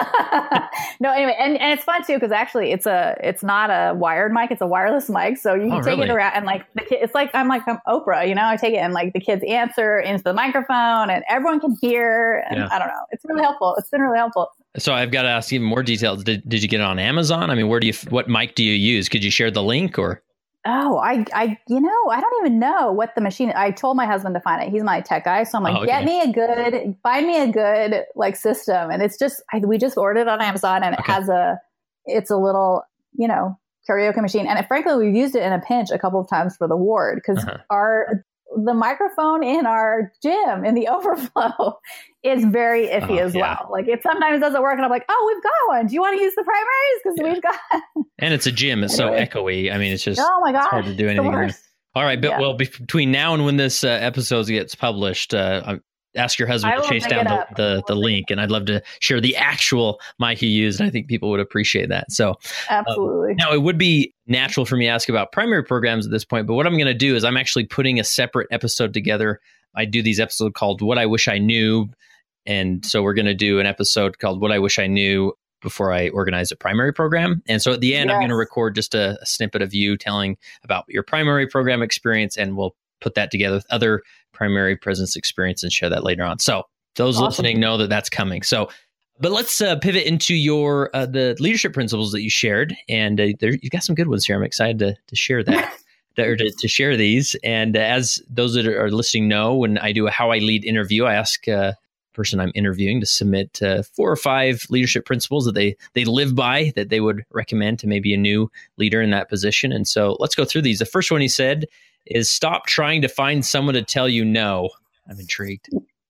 No, anyway. And, and it's fun too, because actually it's a, it's not a wired mic. It's a wireless mic. So you can oh, take really? it around and like the kid, it's like, I'm like, I'm Oprah, you know, I take it and like the kids answer into the microphone and everyone can hear. And yeah. I don't know. It's really helpful. It's been really helpful. So I've got to ask even more details. Did, did you get it on Amazon? I mean, where do you, what mic do you use? Could you share the link or? Oh, I, I, you know, I don't even know what the machine, I told my husband to find it. He's my tech guy. So I'm like, oh, okay. get me a good, find me a good like system. And it's just, I, we just ordered it on Amazon and it okay. has a, it's a little, you know, karaoke machine. And it, frankly, we've used it in a pinch a couple of times for the ward because uh-huh. our, the microphone in our gym in the overflow is very iffy oh, as yeah. well. Like it sometimes doesn't work and I'm like, oh, we've got one. Do you want to use the primaries? Because yeah. we've got. And it's a gym. It's anyway. so echoey. I mean, it's just oh my gosh, it's hard to do anything. All right. But yeah. well, between now and when this uh, episode gets published, uh, ask your husband to chase down the, the, the link. And I'd love to share the actual mic you use. And I think people would appreciate that. So absolutely. Um, now it would be natural for me to ask about primary programs at this point, but what I'm going to do is I'm actually putting a separate episode together. I do these episodes called What I Wish I Knew. And so we're going to do an episode called What I Wish I Knew before I organize a primary program. And so at the end, yes. I'm going to record just a, a snippet of you telling about your primary program experience, and we'll put that together with other primary presence experience and share that later on. So those Awesome. listening know that that's coming. So, but let's uh, pivot into your uh, the leadership principles that you shared, and uh, there, you've got some good ones here. I'm excited to to share that. or to, to share these. And as those that are listening know, when I do a How I Lead interview, I ask uh, the person I'm interviewing to submit uh, four or five leadership principles that they they live by, that they would recommend to maybe a new leader in that position. And so let's go through these. The first one he said is stop trying to find someone to tell you no. I'm intrigued.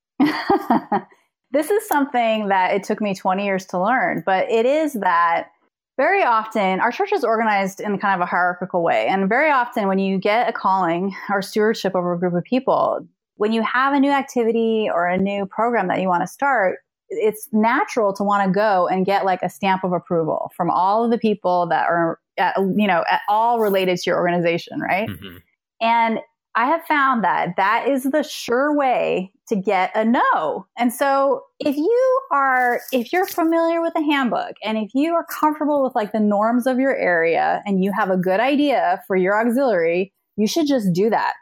This is something that it took me twenty years to learn, but it is that very often, our church is organized in kind of a hierarchical way. And very often when you get a calling or stewardship over a group of people, when you have a new activity or a new program that you want to start, it's natural to want to go and get like a stamp of approval from all of the people that are, at, you know, at all related to your organization, right? Mm-hmm. And I have found that that is the sure way to get a no. And so if you are, if you're familiar with the handbook and if you are comfortable with like the norms of your area and you have a good idea for your auxiliary, you should just do that.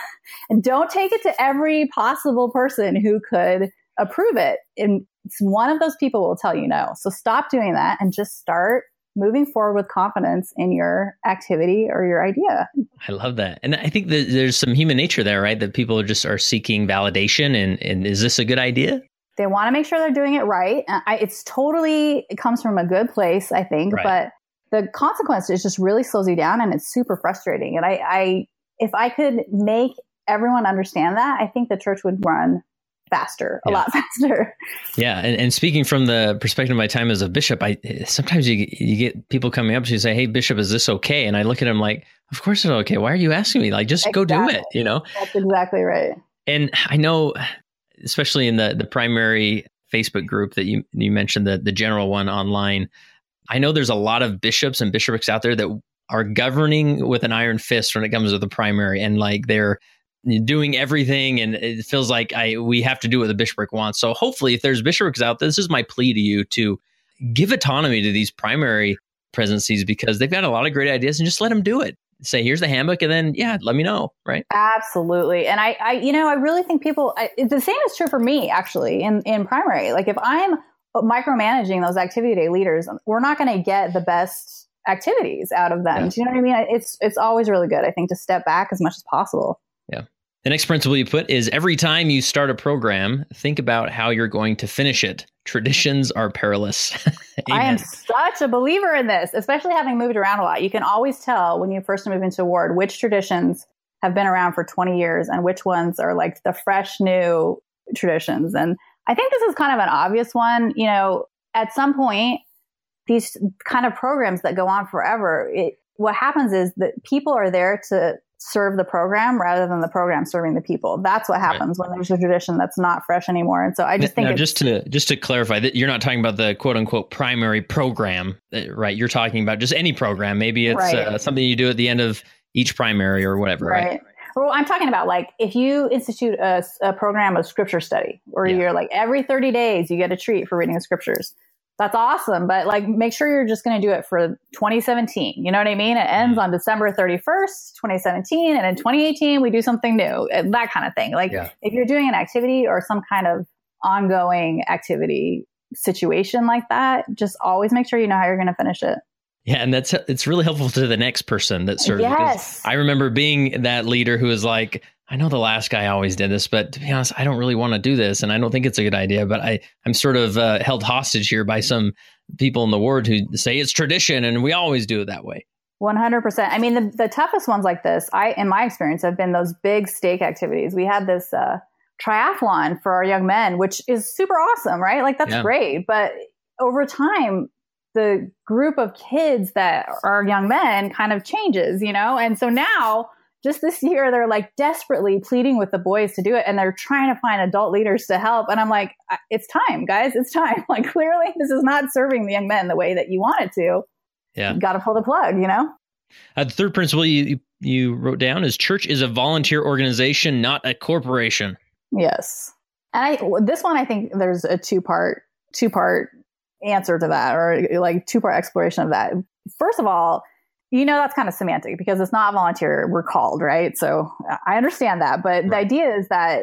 And don't take it to every possible person who could approve it. And one of those people will tell you no. So stop doing that and just start moving forward with confidence in your activity or your idea. I love that. And I think that there's some human nature there, right? That people just are seeking validation. And, and is this a good idea? They want to make sure they're doing it right. I, it's totally, it comes from a good place, I think. Right. But the consequence is just really slows you down and it's super frustrating. And I, I, if I could make everyone understand that, I think the church would run faster, a yeah. lot faster. Yeah. And, and speaking from the perspective of my time as a bishop, I sometimes you, you get people coming up to you and say, hey, Bishop, is this okay? And I look at them like, of course it's okay. Why are you asking me? Like, just exactly. go do it, you know? That's exactly right. And I know, especially in the, the primary Facebook group that you, you mentioned, the, the general one online, I know there's a lot of bishops and bishoprics out there that are governing with an iron fist when it comes to the primary. And like they're doing everything, and it feels like I we have to do what the bishopric wants. So hopefully, if there's bishoprics out there, this is my plea to you to give autonomy to these primary presidencies because they've got a lot of great ideas, and just let them do it. Say, here's the handbook, and then yeah, let me know, right? Absolutely. And I, I you know, I really think people. I, the same is true for me actually in in primary. Like if I'm micromanaging those activity day leaders, we're not going to get the best activities out of them. Yeah. Do you know what I mean? It's it's always really good, I think, to step back as much as possible. Yeah. The next principle you put is every time you start a program, think about how you're going to finish it. Traditions are perilous. I am such a believer in this, especially having moved around a lot. You can always tell when you first move into a ward which traditions have been around for twenty years and which ones are like the fresh new traditions. And I think this is kind of an obvious one. You know, at some point, these kind of programs that go on forever, it, what happens is that people are there to serve the program rather than the program serving the people. That's what happens right. when there's a tradition that's not fresh anymore. And so I just think now, it's, just to just to clarify that you're not talking about the quote unquote primary program, right? You're talking about just any program. Maybe it's right. uh, something you do at the end of each primary or whatever, right? right? Well, I'm talking about like if you institute a, a program of scripture study where yeah. you're like every thirty days you get a treat for reading the scriptures. That's awesome. But like, make sure you're just going to do it for twenty seventeen. You know what I mean? It ends on December thirty-first, twenty seventeen. And in twenty eighteen, we do something new, that kind of thing. Like yeah. if you're doing an activity or some kind of ongoing activity situation like that, just always make sure you know how you're going to finish it. Yeah. And that's, it's really helpful to the next person that serves. Yes. I remember being that leader who was like, I know the last guy always did this, but to be honest, I don't really want to do this. And I don't think it's a good idea, but I, I'm sort of uh, held hostage here by some people in the ward who say it's tradition and we always do it that way. one hundred percent. I mean, the, the toughest ones like this, I, in my experience, have been those big stake activities. We had this uh, triathlon for our young men, which is super awesome, right? Like that's yeah. great. But over time, the group of kids that are young men kind of changes, you know? And so now, just this year, they're like desperately pleading with the boys to do it. And they're trying to find adult leaders to help. And I'm like, it's time, guys. It's time. Like, clearly, this is not serving the young men the way that you want it to. Yeah. You got to pull the plug, you know? Uh, the third principle you, you wrote down is church is a volunteer organization, not a corporation. Yes. And I, this one, I think there's a two part, two part answer to that, or like two part exploration of that. First of all, you know, that's kind of semantic because it's not volunteer. We're called, right? So I understand that. But right. the idea is that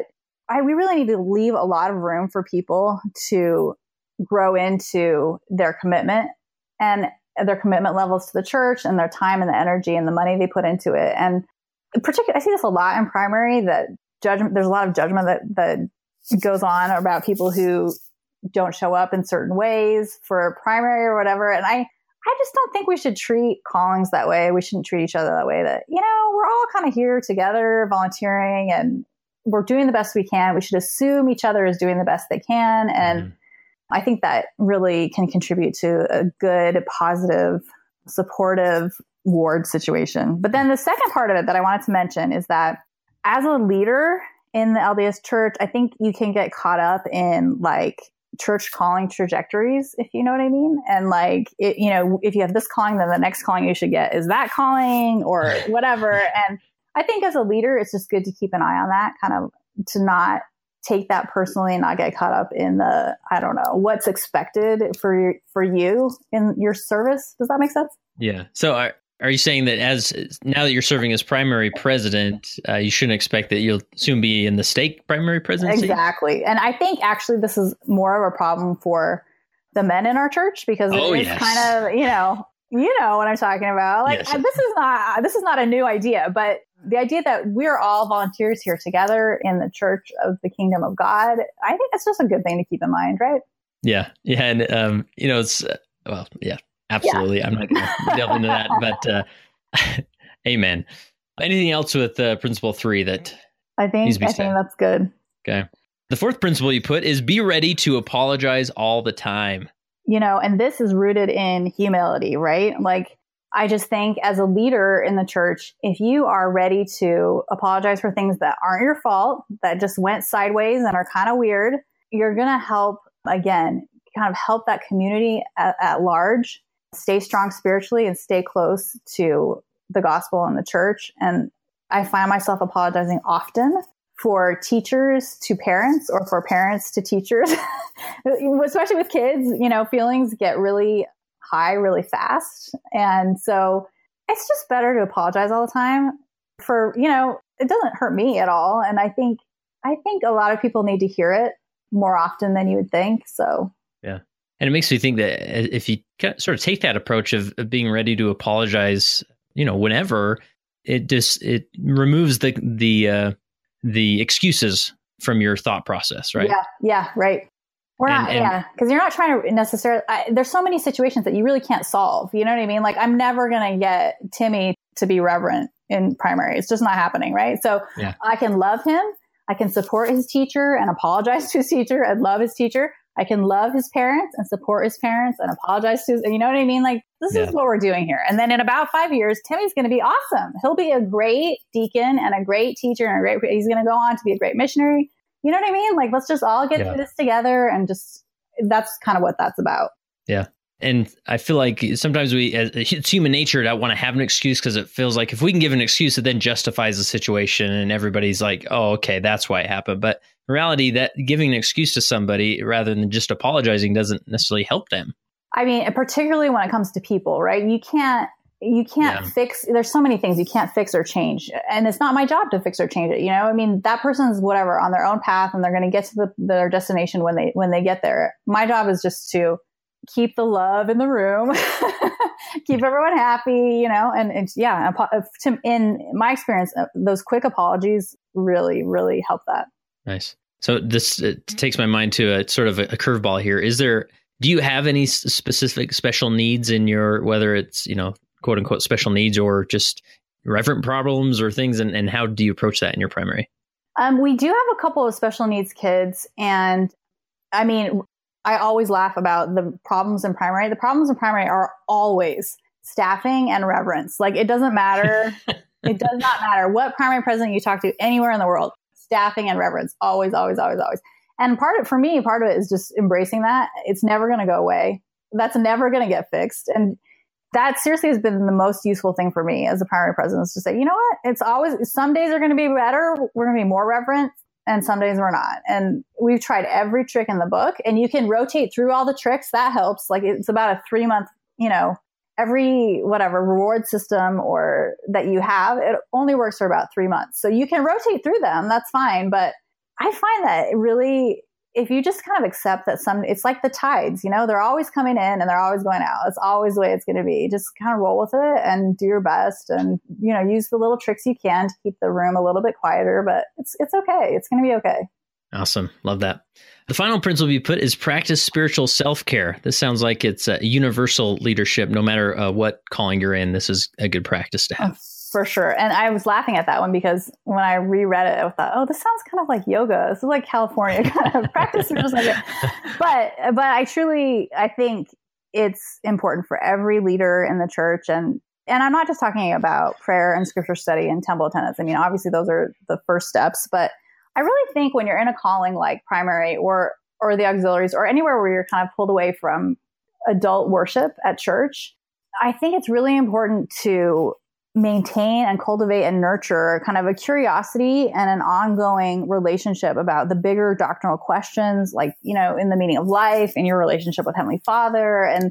I, we really need to leave a lot of room for people to grow into their commitment and their commitment levels to the church and their time and the energy and the money they put into it. And particularly, I see this a lot in primary, that judgment, there's a lot of judgment that, that goes on about people who don't show up in certain ways for primary or whatever. And I, I just don't think we should treat callings that way. We shouldn't treat each other that way, that, you know, we're all kind of here together volunteering and we're doing the best we can. We should assume each other is doing the best they can. And mm-hmm. I think that really can contribute to a good, positive, supportive ward situation. But then the second part of it that I wanted to mention is that as a leader in the L D S church, I think you can get caught up in like church calling trajectories, if you know what I mean. And like, it, you know, if you have this calling, then the next calling you should get is that calling or whatever. And I think as a leader, it's just good to keep an eye on that, kind of to not take that personally and not get caught up in the, I don't know, what's expected for your, for you in your service. Does that make sense? Yeah. So are, are you saying that as now that you're serving as primary president, uh, you shouldn't expect that you'll soon be in the stake primary presidency? Exactly. And I think actually this is more of a problem for the men in our church, because it oh, is yes. kind of, you know, you know what I'm talking about. Like yes. this is not, this is not a new idea, but the idea that we're all volunteers here together in the church of the kingdom of God, I think that's just a good thing to keep in mind, right? Yeah. Yeah. And, um, you know, it's, uh, well, yeah, absolutely. Yeah. I'm not going to delve into that, but uh, amen. Anything else with uh, principle three that I think, needs to be I said? think that's good. Okay. The fourth principle you put is be ready to apologize all the time. You know, and this is rooted in humility, right? Like, I just think as a leader in the church, if you are ready to apologize for things that aren't your fault, that just went sideways and are kind of weird, you're going to help, again, kind of help that community at, at large stay strong spiritually and stay close to the gospel and the church. And I find myself apologizing often for teachers to parents or for parents to teachers, especially with kids. You know, feelings get really high really fast. And so it's just better to apologize all the time for, you know, it doesn't hurt me at all. And I think, I think a lot of people need to hear it more often than you would think. So, yeah. And it makes me think that if you sort of take that approach of, of being ready to apologize, you know, whenever, it just, it removes the, the, uh, the excuses from your thought process, right? Yeah. Yeah. Right. We're and, not, and, yeah, because you're not trying to necessarily, I, there's so many situations that you really can't solve. You know what I mean? Like, I'm never going to get Timmy to be reverent in primary. It's just not happening, right? So yeah. I can love him. I can support his teacher and apologize to his teacher and love his teacher. I can love his parents and support his parents and apologize to his, you know what I mean? Like, this yeah. is what we're doing here. And then in about five years, Timmy's going to be awesome. He'll be a great deacon and a great teacher and a great, he's going to go on to be a great missionary. You know what I mean? Like, let's just all get yeah. through this together and just, that's kind of what that's about. Yeah. And I feel like sometimes we, it's human nature to want to have an excuse because it feels like if we can give an excuse, it then justifies the situation and everybody's like, oh, okay, that's why it happened. But in reality, that giving an excuse to somebody rather than just apologizing doesn't necessarily help them. I mean, particularly when it comes to people, right? You can't, you can't yeah. fix, there's so many things you can't fix or change. And it's not my job to fix or change it. You know, I mean, that person's whatever on their own path and they're going to get to the, their destination when they, when they get there. My job is just to keep the love in the room, keep everyone happy, you know, and it's, yeah, in my experience, those quick apologies really, really help that. Nice. So this uh, takes my mind to a sort of a, a curveball here. Is there, do you have any specific special needs in your, whether it's, you know, quote unquote special needs or just reverent problems or things? And, and how do you approach that in your primary? Um, we do have a couple of special needs kids. And I mean, I always laugh about the problems in primary. The problems in primary are always staffing and reverence. Like, it doesn't matter. It does not matter what primary president you talk to anywhere in the world, staffing and reverence, always, always, always, always. And part of, for me, part of it is just embracing that. It's never going to go away. That's never going to get fixed. And that seriously has been the most useful thing for me as a primary president, is to say, you know what? It's always, some days are going to be better. We're going to be more reverent. And some days we're not. And we've tried every trick in the book, and you can rotate through all the tricks. That helps. Like, it's about a three month, you know, every whatever reward system or that you have, it only works for about three months. So you can rotate through them. That's fine. But I find that it really, if you just kind of accept that some, it's like the tides, you know, they're always coming in and they're always going out. It's always the way it's going to be. Just kind of roll with it and do your best and, you know, use the little tricks you can to keep the room a little bit quieter, but it's, it's okay. It's going to be okay. Awesome. Love that. The final principle you put is practice spiritual self-care. This sounds like it's a universal leadership. No matter uh, what calling you're in, this is a good practice to have. Oh, for sure. And I was laughing at that one because when I reread it, I thought, oh, this sounds kind of like yoga. This is like California kind of practice. Spiritual self-care. But, but I truly, I think it's important for every leader in the church. And, and I'm not just talking about prayer and scripture study and temple attendance. I mean, obviously those are the first steps, but I really think when you're in a calling like primary or or the auxiliaries or anywhere where you're kind of pulled away from adult worship at church, I think it's really important to maintain and cultivate and nurture kind of a curiosity and an ongoing relationship about the bigger doctrinal questions, like, you know, in the meaning of life, in your relationship with Heavenly Father. And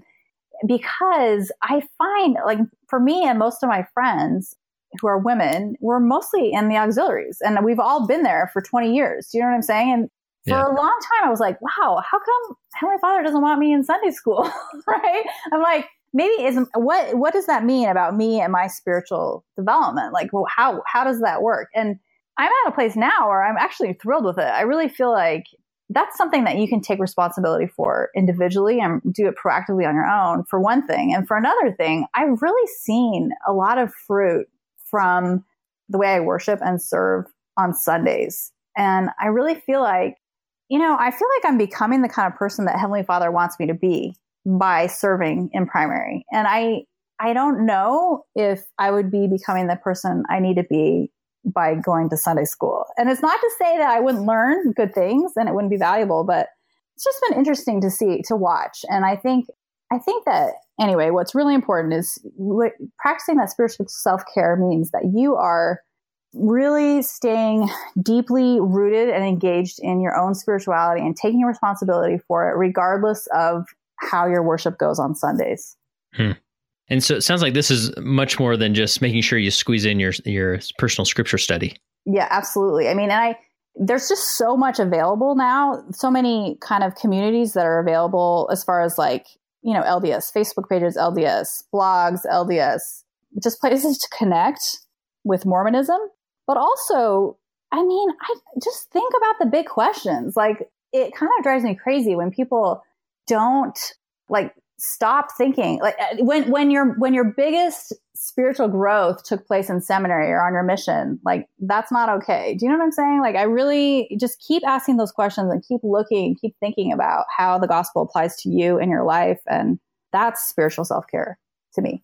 because I find, like, for me and most of my friends who are women, we're mostly in the auxiliaries and we've all been there for twenty years. Do you know what I'm saying? And for yeah. a long time, I was like, wow, how come Heavenly Father doesn't want me in Sunday school? Right? I'm like, maybe is what, what does that mean about me and my spiritual development? Like, well, how, how does that work? And I'm at a place now where I'm actually thrilled with it. I really feel like that's something that you can take responsibility for individually and do it proactively on your own, for one thing. And for another thing, I've really seen a lot of fruit from the way I worship and serve on Sundays. And I really feel like, you know, I feel like I'm becoming the kind of person that Heavenly Father wants me to be by serving in primary. And I, I don't know if I would be becoming the person I need to be by going to Sunday school. And it's not to say that I wouldn't learn good things and it wouldn't be valuable, but it's just been interesting to see, to watch. And I think, I think that anyway, what's really important is what, practicing that spiritual self-care means that you are really staying deeply rooted and engaged in your own spirituality and taking responsibility for it, regardless of how your worship goes on Sundays. Hmm. And so it sounds like this is much more than just making sure you squeeze in your your personal scripture study. Yeah, absolutely. I mean, and I there's just so much available now, so many kind of communities that are available as far as like, you know, L D S, Facebook pages, L D S, blogs, L D S, just places to connect with Mormonism. But also, I mean, I just think about the big questions. Like, it kind of drives me crazy when people don't like stop thinking. Like when when your when your biggest spiritual growth took place in seminary or on your mission, like that's not okay. Do you know what I'm saying? Like, I really just keep asking those questions and keep looking, keep thinking about how the gospel applies to you in your life, and that's spiritual self-care to me.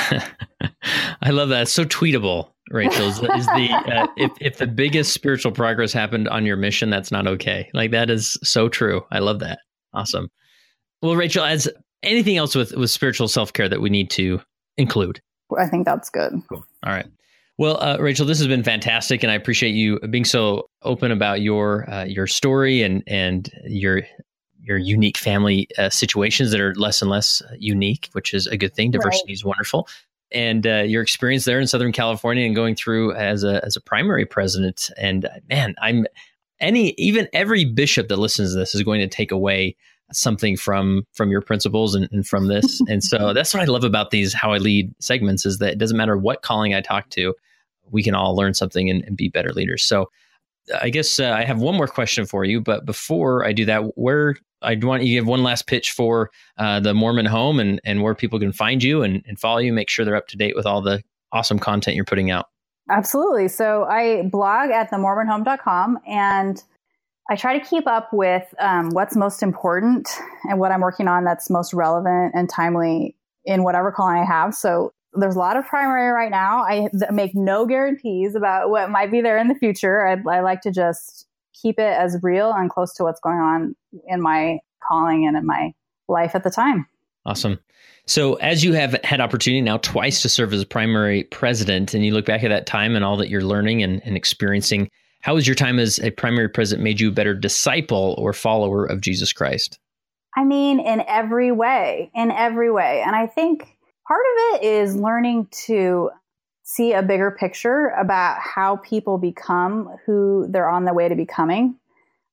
I love that. It's so tweetable, Rachel. Is, is the uh, if if the biggest spiritual progress happened on your mission, that's not okay. Like, that is so true. I love that. Awesome. Well, Rachel, as anything else with with spiritual self-care that we need to include? I think that's good. Cool. All right. Well, uh, Rachel, this has been fantastic, and I appreciate you being so open about your uh, your story and and your your unique family uh, situations that are less and less unique, which is a good thing. Diversity right. is wonderful. And uh, your experience there in Southern California and going through as a as a primary president. And uh, man, I'm any even every bishop that listens to this is going to take away something from from your principles and, and from this. And so that's what I love about these How I Lead segments, is that it doesn't matter what calling I talk to, we can all learn something and, and be better leaders. So I guess uh, I have one more question for you, but before I do that, where I want you to give one last pitch for uh, the Mormon Home and, and where people can find you and, and follow you, make sure they're up to date with all the awesome content you're putting out. Absolutely. So I blog at the mormon home dot com, and I try to keep up with um, what's most important and what I'm working on that's most relevant and timely in whatever calling I have. So there's a lot of primary right now. I make no guarantees about what might be there in the future. I, I like to just keep it as real and close to what's going on in my calling and in my life at the time. Awesome. So as you have had opportunity now twice to serve as a primary president, and you look back at that time and all that you're learning and, and experiencing, how has your time as a primary president made you a better disciple or follower of Jesus Christ? I mean, in every way, in every way. And I think part of it is learning to see a bigger picture about how people become who they're on their way to becoming.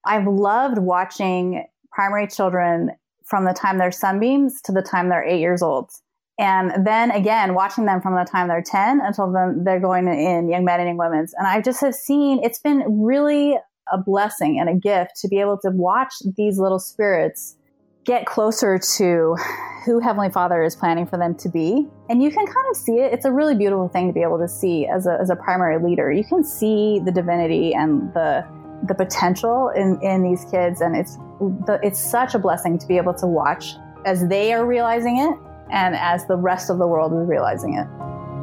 I've loved watching primary children from the time they're sunbeams to the time they're eight years old. And then again, watching them from the time they're ten until then they're going in young men and young women's. And I just have seen, it's been really a blessing and a gift to be able to watch these little spirits get closer to who Heavenly Father is planning for them to be. And you can kind of see it. It's a really beautiful thing to be able to see as a, as a primary leader. You can see the divinity and the the potential in, in these kids. And it's the, it's such a blessing to be able to watch as they are realizing it and as the rest of the world is realizing it.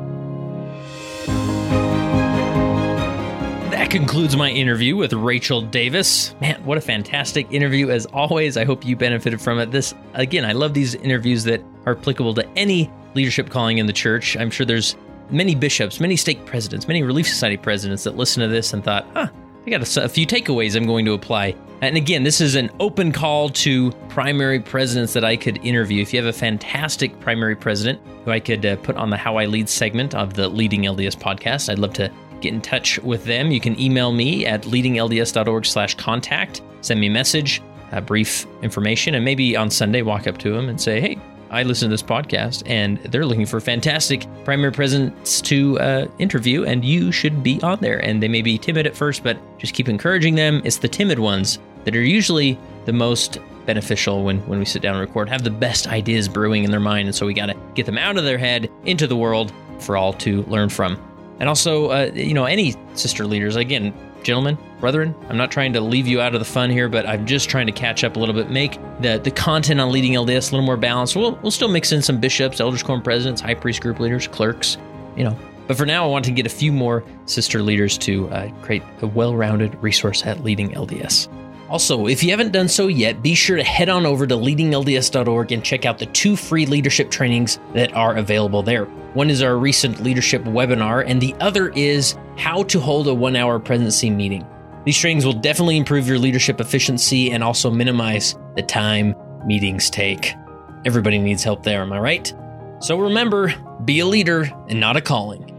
That concludes my interview with Rachel Davis. Man, what a fantastic interview as always. I hope you benefited from it. This, again, I love these interviews that are applicable to any leadership calling in the church. I'm sure there's many bishops, many stake presidents, many Relief Society presidents that listen to this and thought, huh, I got a, a few takeaways I'm going to apply. And again, this is an open call to primary presidents that I could interview. If you have a fantastic primary president who I could uh, put on the How I Lead segment of the Leading L D S podcast, I'd love to get in touch with them. You can email me at leadinglds.org slash contact. Send me a message, a brief information, and maybe on Sunday walk up to them and say, hey, I listen to this podcast, and they're looking for fantastic primary presidents to uh, interview, and you should be on there. And they may be timid at first, but just keep encouraging them. It's the timid ones that are usually the most beneficial when, when we sit down and record, have the best ideas brewing in their mind. And so we got to get them out of their head into the world for all to learn from. And also, uh, you know, any sister leaders, again, gentlemen, brethren, I'm not trying to leave you out of the fun here, but I'm just trying to catch up a little bit, make the, the content on Leading L D S a little more balanced. We'll, we'll still mix in some bishops, elders, quorum presidents, high priest group leaders, clerks, you know. But for now, I want to get a few more sister leaders to uh, create a well-rounded resource at Leading L D S. Also, if you haven't done so yet, be sure to head on over to leading L D S dot org and check out the two free leadership trainings that are available there. One is our recent leadership webinar, and the other is how to hold a one-hour presidency meeting. These trainings will definitely improve your leadership efficiency and also minimize the time meetings take. Everybody needs help there, am I right? So remember, be a leader and not a calling.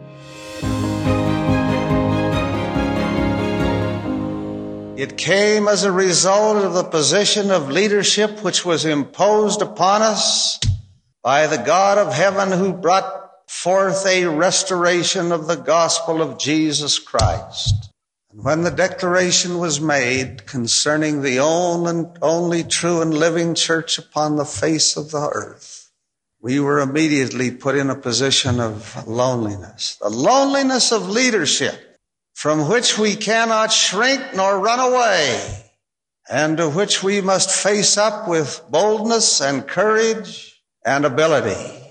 It came as a result of the position of leadership which was imposed upon us by the God of heaven, who brought forth a restoration of the gospel of Jesus Christ. And when the declaration was made concerning the only and only true and living church upon the face of the earth, we were immediately put in a position of loneliness, the loneliness of leadership, from which we cannot shrink nor run away, and to which we must face up with boldness and courage and ability.